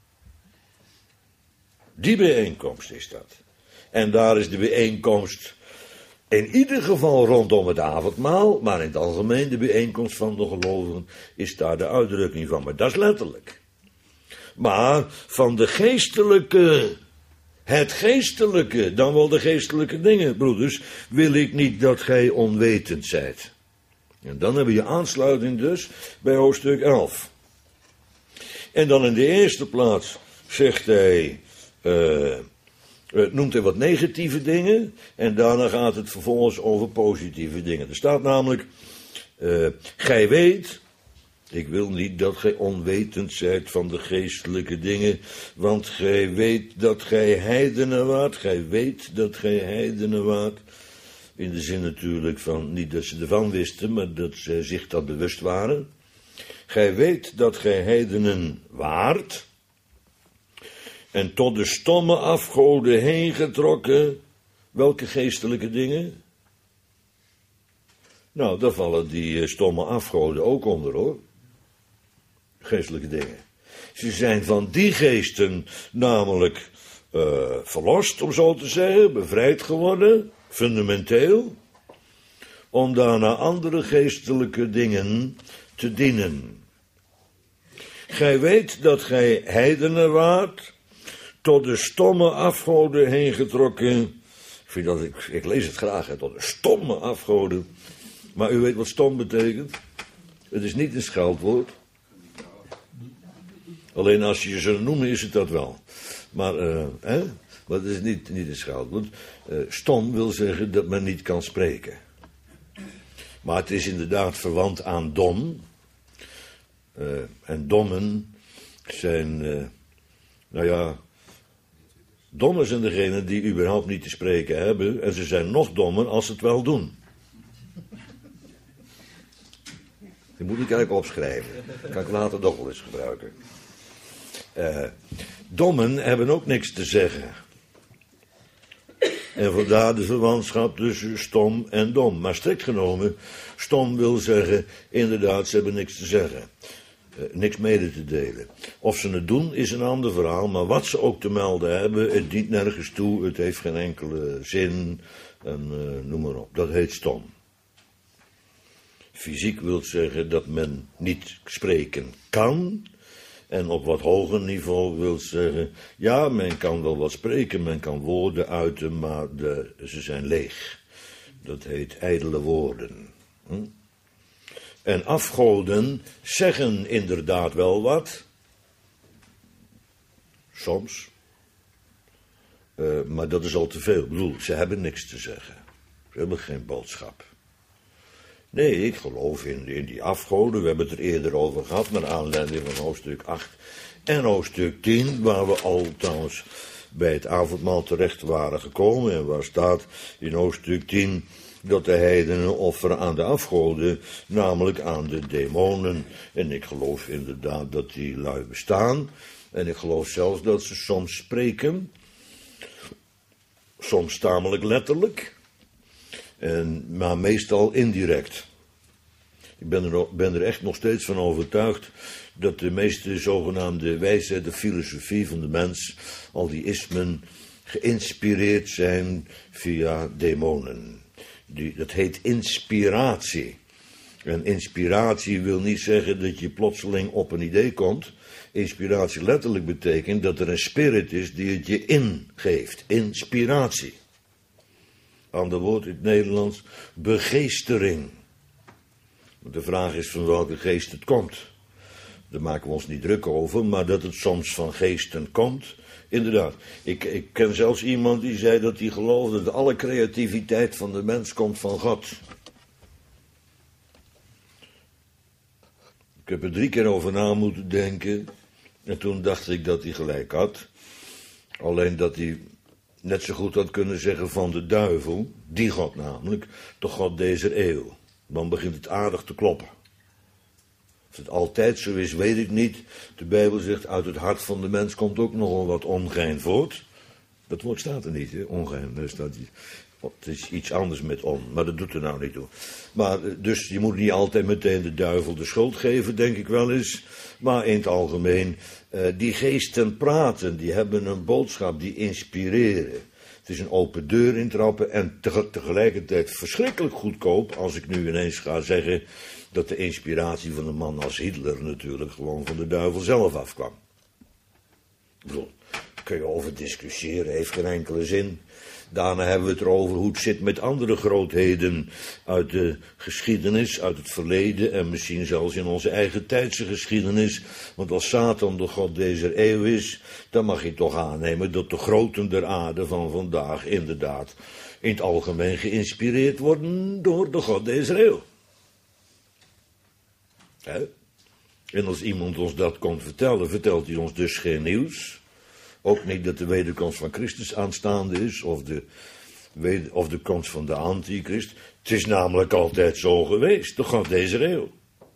Die bijeenkomst is dat. En daar is de bijeenkomst in ieder geval rondom het avondmaal, maar in het algemeen de bijeenkomst van de gelovigen is daar de uitdrukking van. Maar dat is letterlijk. Maar van de geestelijke, het geestelijke, dan wel de geestelijke dingen, broeders, wil ik niet dat gij onwetend zijt. En dan hebben we je aansluiting dus bij hoofdstuk 11. En dan in de eerste plaats zegt hij, noemt hij wat negatieve dingen en daarna gaat het vervolgens over positieve dingen. Er staat namelijk, gij weet, ik wil niet dat gij onwetend zijt van de geestelijke dingen, want gij weet dat gij heidenen waart, gij weet dat gij heidenen waart. In de zin natuurlijk van, niet dat ze ervan wisten, maar dat ze zich dat bewust waren. Gij weet dat gij heidenen waart, en tot de stomme afgoden heen getrokken. Welke geestelijke dingen? Nou, daar vallen die stomme afgoden ook onder, hoor. Geestelijke dingen. Ze zijn van die geesten namelijk verlost, om zo te zeggen, bevrijd geworden, fundamenteel, om daarna andere geestelijke dingen te dienen. Gij weet dat gij heidenen waart, tot de stomme afgoden heen getrokken. Ik lees het graag, hè, tot de stomme afgoden. Maar u weet wat stom betekent? Het is niet een scheldwoord. Alleen als je ze noemt is het dat wel. Maar het is niet een scheldwoord. Stom wil zeggen dat men niet kan spreken. Maar het is inderdaad verwant aan dom. En dommen zijn, dommen zijn degenen die überhaupt niet te spreken hebben. En ze zijn nog dommer als ze het wel doen. Die moet ik eigenlijk opschrijven. Dat kan ik later nog wel eens gebruiken. Dommen hebben ook niks te zeggen. En vandaar de verwantschap tussen stom en dom. Maar strikt genomen, stom wil zeggen, inderdaad, ze hebben niks te zeggen. Niks mede te delen. Of ze het doen, is een ander verhaal. Maar wat ze ook te melden hebben, het dient nergens toe. Het heeft geen enkele zin. En noem maar op. Dat heet stom. Fysiek wil zeggen dat men niet spreken kan. En op wat hoger niveau wil zeggen, ja, men kan wel wat spreken, men kan woorden uiten, maar ze zijn leeg. Dat heet ijdele woorden. En afgoden zeggen inderdaad wel wat. Soms. Maar dat is al te veel. Ik bedoel, ze hebben niks te zeggen. Ze hebben geen boodschap. Nee, ik geloof in die afgoden. We hebben het er eerder over gehad, naar aanleiding van hoofdstuk 8 en hoofdstuk 10, waar we al trouwens bij het avondmaal terecht waren gekomen. En waar staat in hoofdstuk 10 dat de heidenen offeren aan de afgoden, namelijk aan de demonen. En ik geloof inderdaad dat die lui bestaan. En ik geloof zelfs dat ze soms spreken. Soms tamelijk letterlijk. Maar meestal indirect. Ik ben er echt nog steeds van overtuigd dat de meeste zogenaamde wijsheid, de filosofie van de mens, al die ismen, geïnspireerd zijn via demonen. Dat heet inspiratie. En inspiratie wil niet zeggen dat je plotseling op een idee komt. Inspiratie letterlijk betekent dat er een spirit is die het je ingeeft. Inspiratie. Ander woord in het Nederlands, begeestering. De vraag is van welke geest het komt. Daar maken we ons niet druk over, maar dat het soms van geesten komt, inderdaad. Ik ken zelfs iemand die zei dat hij geloofde dat alle creativiteit van de mens komt van God. Ik heb er 3 keer over na moeten denken en toen dacht ik dat hij gelijk had. Alleen dat hij net zo goed had kunnen zeggen van de duivel, die God namelijk, de God deze eeuw. Dan begint het aardig te kloppen. Of het altijd zo is, weet ik niet. De Bijbel zegt, uit het hart van de mens komt ook nogal wat ongein voort. Dat woord staat er niet, hè? Ongein. Daar staat niet. Het is iets anders met on, maar dat doet er nou niet toe. Maar dus je moet niet altijd meteen de duivel de schuld geven, denk ik wel eens. Maar in het algemeen, die geesten praten, die hebben een boodschap, die inspireren. Het is een open deur intrappen en tegelijkertijd verschrikkelijk goedkoop, als ik nu ineens ga zeggen dat de inspiratie van een man als Hitler natuurlijk gewoon van de duivel zelf afkwam. Ik bedoel, daar kun je over discussiëren, heeft geen enkele zin. Daarna hebben we het erover hoe het zit met andere grootheden uit de geschiedenis, uit het verleden en misschien zelfs in onze eigen tijdse geschiedenis. Want als Satan de god deze eeuw is, dan mag je toch aannemen dat de groten der aarde van vandaag inderdaad in het algemeen geïnspireerd worden door de god deze eeuw. En als iemand ons dat kon vertellen, vertelt hij ons dus geen nieuws. Ook niet dat de wederkomst van Christus aanstaande is, of de of de komst van de antichrist. Het is namelijk altijd zo geweest, toch gaat deze eeuw.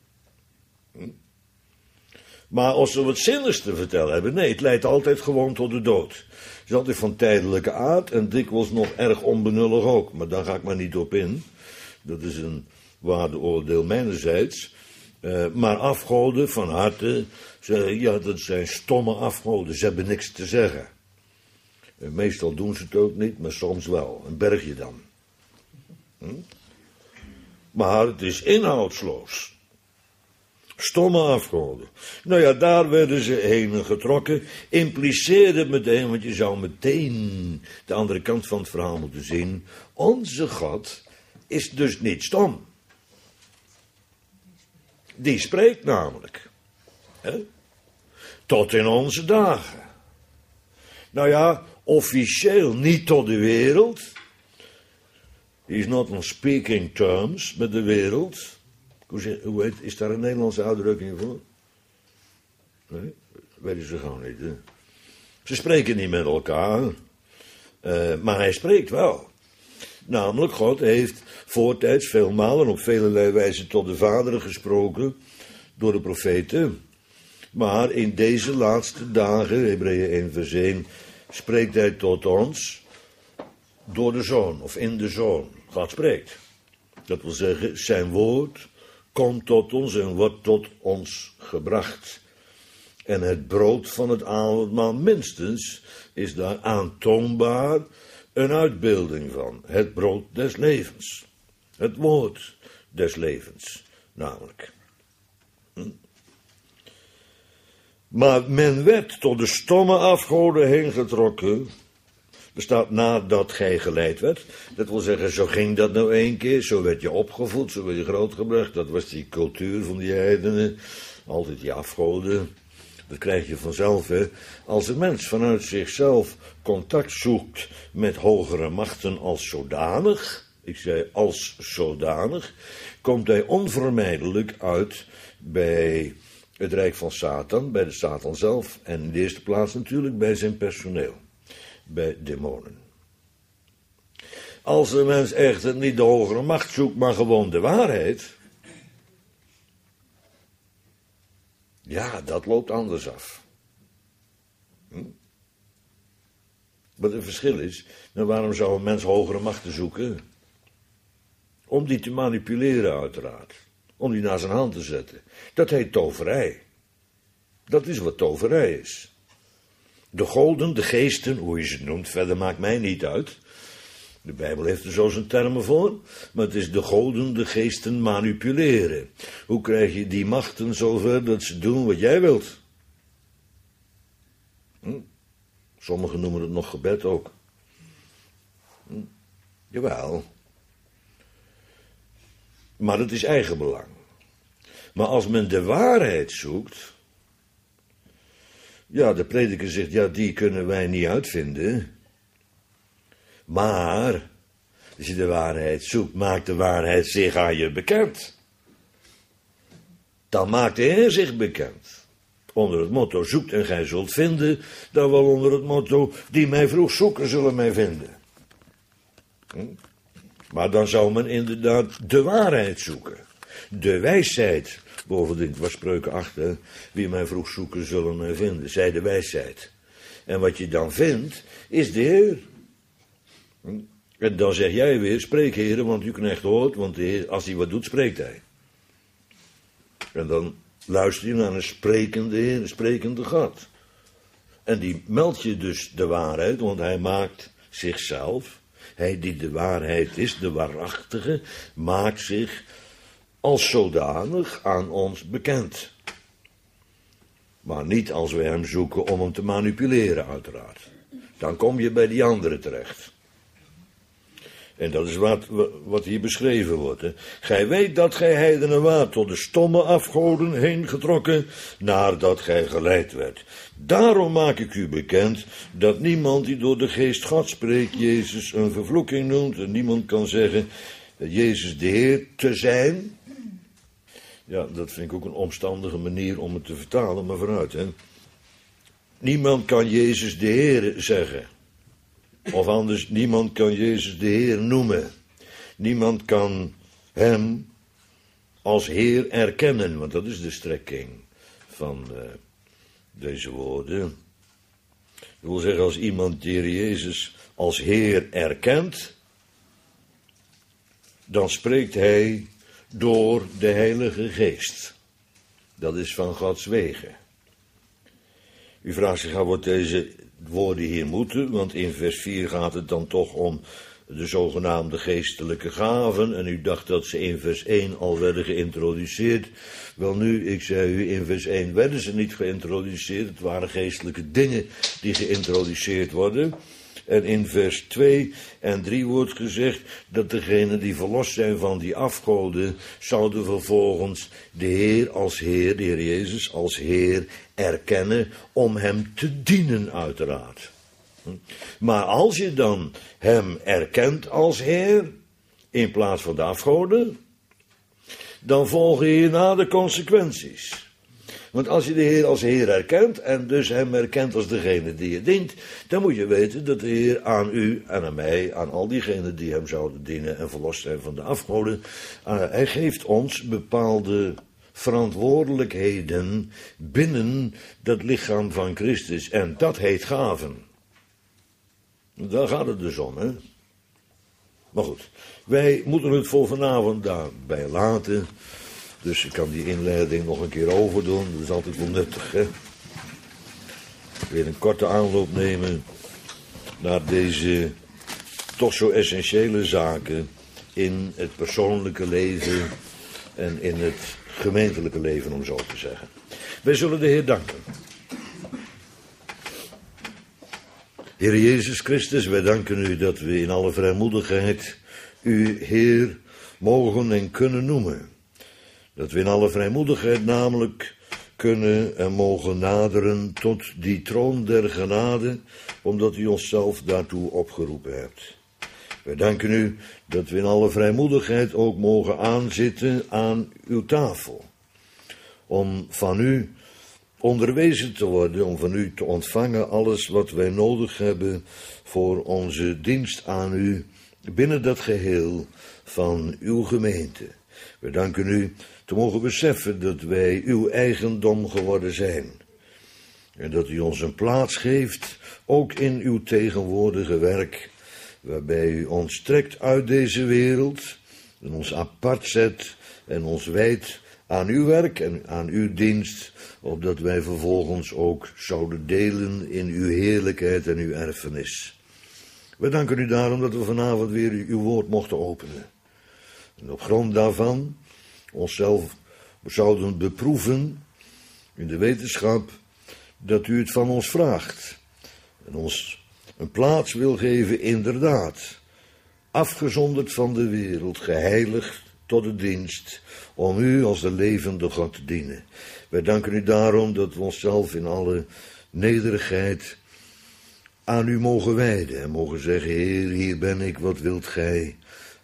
Maar als we wat zinnigs te vertellen hebben, nee, het leidt altijd gewoon tot de dood. Het is altijd van tijdelijke aard en dikwijls nog erg onbenullig ook. Maar daar ga ik maar niet op in. Dat is een waardeoordeel mijnerzijds. Maar afgoden van harte, ja, dat zijn stomme afgoden. Ze hebben niks te zeggen. Meestal doen ze het ook niet, maar soms wel. Een bergje dan. Maar het is inhoudsloos. Stomme afgoden. Nou ja, daar werden ze heen getrokken. Impliceerde meteen, want je zou meteen de andere kant van het verhaal moeten zien. Onze God is dus niet stom. Die spreekt namelijk. Tot in onze dagen. Nou ja, officieel niet tot de wereld. He's not on speaking terms met de wereld. Hoe heet, is daar een Nederlandse uitdrukking voor? Nee, weten ze gewoon niet. Hè? Ze spreken niet met elkaar. Maar hij spreekt wel. Namelijk, God heeft voortijds veel malen op velelei wijze tot de vaderen gesproken door de profeten. Maar in deze laatste dagen, Hebreeën 1 vers 1, spreekt hij tot ons door de Zoon of in de Zoon. God spreekt. Dat wil zeggen, zijn woord komt tot ons en wordt tot ons gebracht. En het brood van het avondmaal minstens is daar aantoonbaar een uitbeelding van. Het brood des levens. Het woord des levens, namelijk. Maar men werd tot de stomme afgoden heen getrokken. Er staat nadat gij geleid werd. Dat wil zeggen, zo ging dat nou 1 keer. Zo werd je opgevoed, zo werd je grootgebracht. Dat was die cultuur van die heidenen. Altijd die afgoden. Dat krijg je vanzelf, hè. Als een mens vanuit zichzelf contact zoekt met hogere machten als zodanig. Ik zei als zodanig. Komt hij onvermijdelijk uit bij het rijk van Satan. Bij de Satan zelf. En in de eerste plaats natuurlijk bij zijn personeel. Bij demonen. Als een mens echter niet de hogere macht zoekt, maar gewoon de waarheid. Ja, dat loopt anders af. Wat het verschil is, dan waarom zou een mens hogere machten zoeken? Om die te manipuleren uiteraard. Om die naar zijn hand te zetten. Dat heet toverij. Dat is wat toverij is. De goden, de geesten, hoe je ze noemt, verder maakt mij niet uit. De Bijbel heeft er zo zijn termen voor. Maar het is de goden, de geesten manipuleren. Hoe krijg je die machten zover dat ze doen wat jij wilt? Sommigen noemen het nog gebed ook. Jawel. Maar dat is eigenbelang. Maar als men de waarheid zoekt. Ja, de prediker zegt, ja, die kunnen wij niet uitvinden. Maar, als je de waarheid zoekt, maakt de waarheid zich aan je bekend. Dan maakt de Heer zich bekend. Onder het motto, zoekt en gij zult vinden. Dan wel onder het motto, die mij vroeg zoeken, zullen mij vinden. Maar dan zou men inderdaad de waarheid zoeken. De wijsheid. Bovendien, was Spreuken 8, hè? Wie mij vroeg zoeken, zullen mij vinden. Zij de wijsheid. En wat je dan vindt, is de Heer. En dan zeg jij weer, spreek Heer, want uw knecht hoort, want de Heer, als hij wat doet, spreekt hij. En dan luister je naar een sprekende Heer, een sprekende God. En die meldt je dus de waarheid, want hij maakt zichzelf, hij die de waarheid is, de waarachtige, maakt zich als zodanig aan ons bekend. Maar niet als we hem zoeken om hem te manipuleren, uiteraard. Dan kom je bij die anderen terecht. En dat is wat hier beschreven wordt. Hè. Gij weet dat gij heidenen waart, tot de stomme afgoden heen getrokken, nadat gij geleid werd. Daarom maak ik u bekend, dat niemand die door de geest God spreekt, Jezus een vervloeking noemt, en niemand kan zeggen, Jezus de Heer te zijn. Ja, dat vind ik ook een omstandige manier om het te vertalen, maar vooruit, hè. Niemand kan Jezus de Heer zeggen. Of anders, niemand kan Jezus de Heer noemen. Niemand kan hem als Heer erkennen, want dat is de strekking van deze woorden. Dat wil zeggen, als iemand de Heer Jezus als Heer erkent, dan spreekt hij door de Heilige Geest. Dat is van Gods wegen. U vraagt zich af wat deze woorden hier moeten, want in vers 4 gaat het dan toch om de zogenaamde geestelijke gaven, en u dacht dat ze in vers 1 al werden geïntroduceerd. Wel nu, ik zei u, in vers 1 werden ze niet geïntroduceerd, het waren geestelijke dingen die geïntroduceerd worden. En in vers 2 en 3 wordt gezegd dat degenen die verlost zijn van die afgoden, zouden vervolgens de Heer als Heer, de Heer Jezus als Heer erkennen, om hem te dienen uiteraard. Maar als je dan hem erkent als Heer, in plaats van de afgoden, dan volgen hierna de consequenties. Want als je de Heer als Heer erkent, en dus hem erkent als degene die je dient, dan moet je weten dat de Heer aan u en aan mij, aan al diegenen die hem zouden dienen en verlost zijn van de afgoden, hij geeft ons bepaalde verantwoordelijkheden binnen dat lichaam van Christus. En dat heet gaven. Daar gaat het dus om, hè. Maar goed, wij moeten het voor vanavond daarbij laten. Dus ik kan die inleiding nog een keer overdoen. Dat is altijd wel nuttig, hè. Weer een korte aanloop nemen naar deze toch zo essentiële zaken in het persoonlijke leven en in het gemeentelijke leven, om zo te zeggen. Wij zullen de Heer danken. Heer Jezus Christus, wij danken u dat we in alle vrijmoedigheid u Heer mogen en kunnen noemen. Dat we in alle vrijmoedigheid namelijk kunnen en mogen naderen tot die troon der genade, omdat u onszelf daartoe opgeroepen hebt. Wij danken u dat we in alle vrijmoedigheid ook mogen aanzitten aan uw tafel, om van u onderwezen te worden, om van u te ontvangen alles wat wij nodig hebben voor onze dienst aan u binnen dat geheel van uw gemeente. We danken u te mogen beseffen dat wij uw eigendom geworden zijn. En dat u ons een plaats geeft, ook in uw tegenwoordige werk, waarbij u ons trekt uit deze wereld en ons apart zet en ons wijdt aan uw werk en aan uw dienst, opdat wij vervolgens ook zouden delen in uw heerlijkheid en uw erfenis. We danken u daarom dat we vanavond weer uw woord mochten openen. En op grond daarvan onszelf zouden beproeven in de wetenschap dat u het van ons vraagt. En ons een plaats wil geven, inderdaad, afgezonderd van de wereld, geheiligd tot de dienst, om u als de levende God te dienen. Wij danken u daarom dat we onszelf in alle nederigheid aan u mogen wijden en mogen zeggen, Heer, hier ben ik, wat wilt gij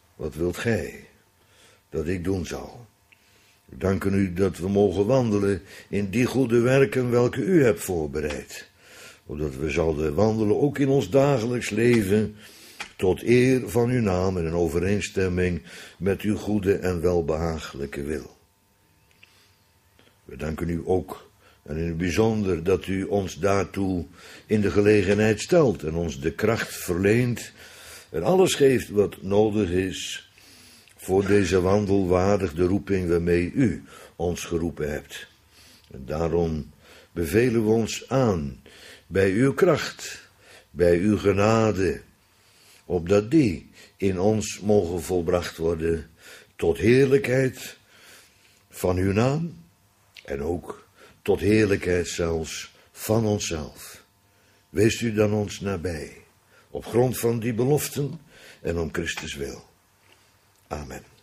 dat ik doen zal? We danken u dat we mogen wandelen in die goede werken welke u hebt voorbereid, opdat we zouden wandelen ook in ons dagelijks leven, tot eer van uw naam en in overeenstemming met uw goede en welbehagelijke wil. We danken u ook, en in het bijzonder, dat u ons daartoe in de gelegenheid stelt en ons de kracht verleent en alles geeft wat nodig is voor deze wandel waardig de roeping waarmee u ons geroepen hebt. En daarom bevelen we ons aan bij uw kracht, bij uw genade, opdat die in ons mogen volbracht worden tot heerlijkheid van uw naam en ook tot heerlijkheid zelfs van onszelf. Wees u dan ons nabij, op grond van die beloften en om Christus wil. Amen.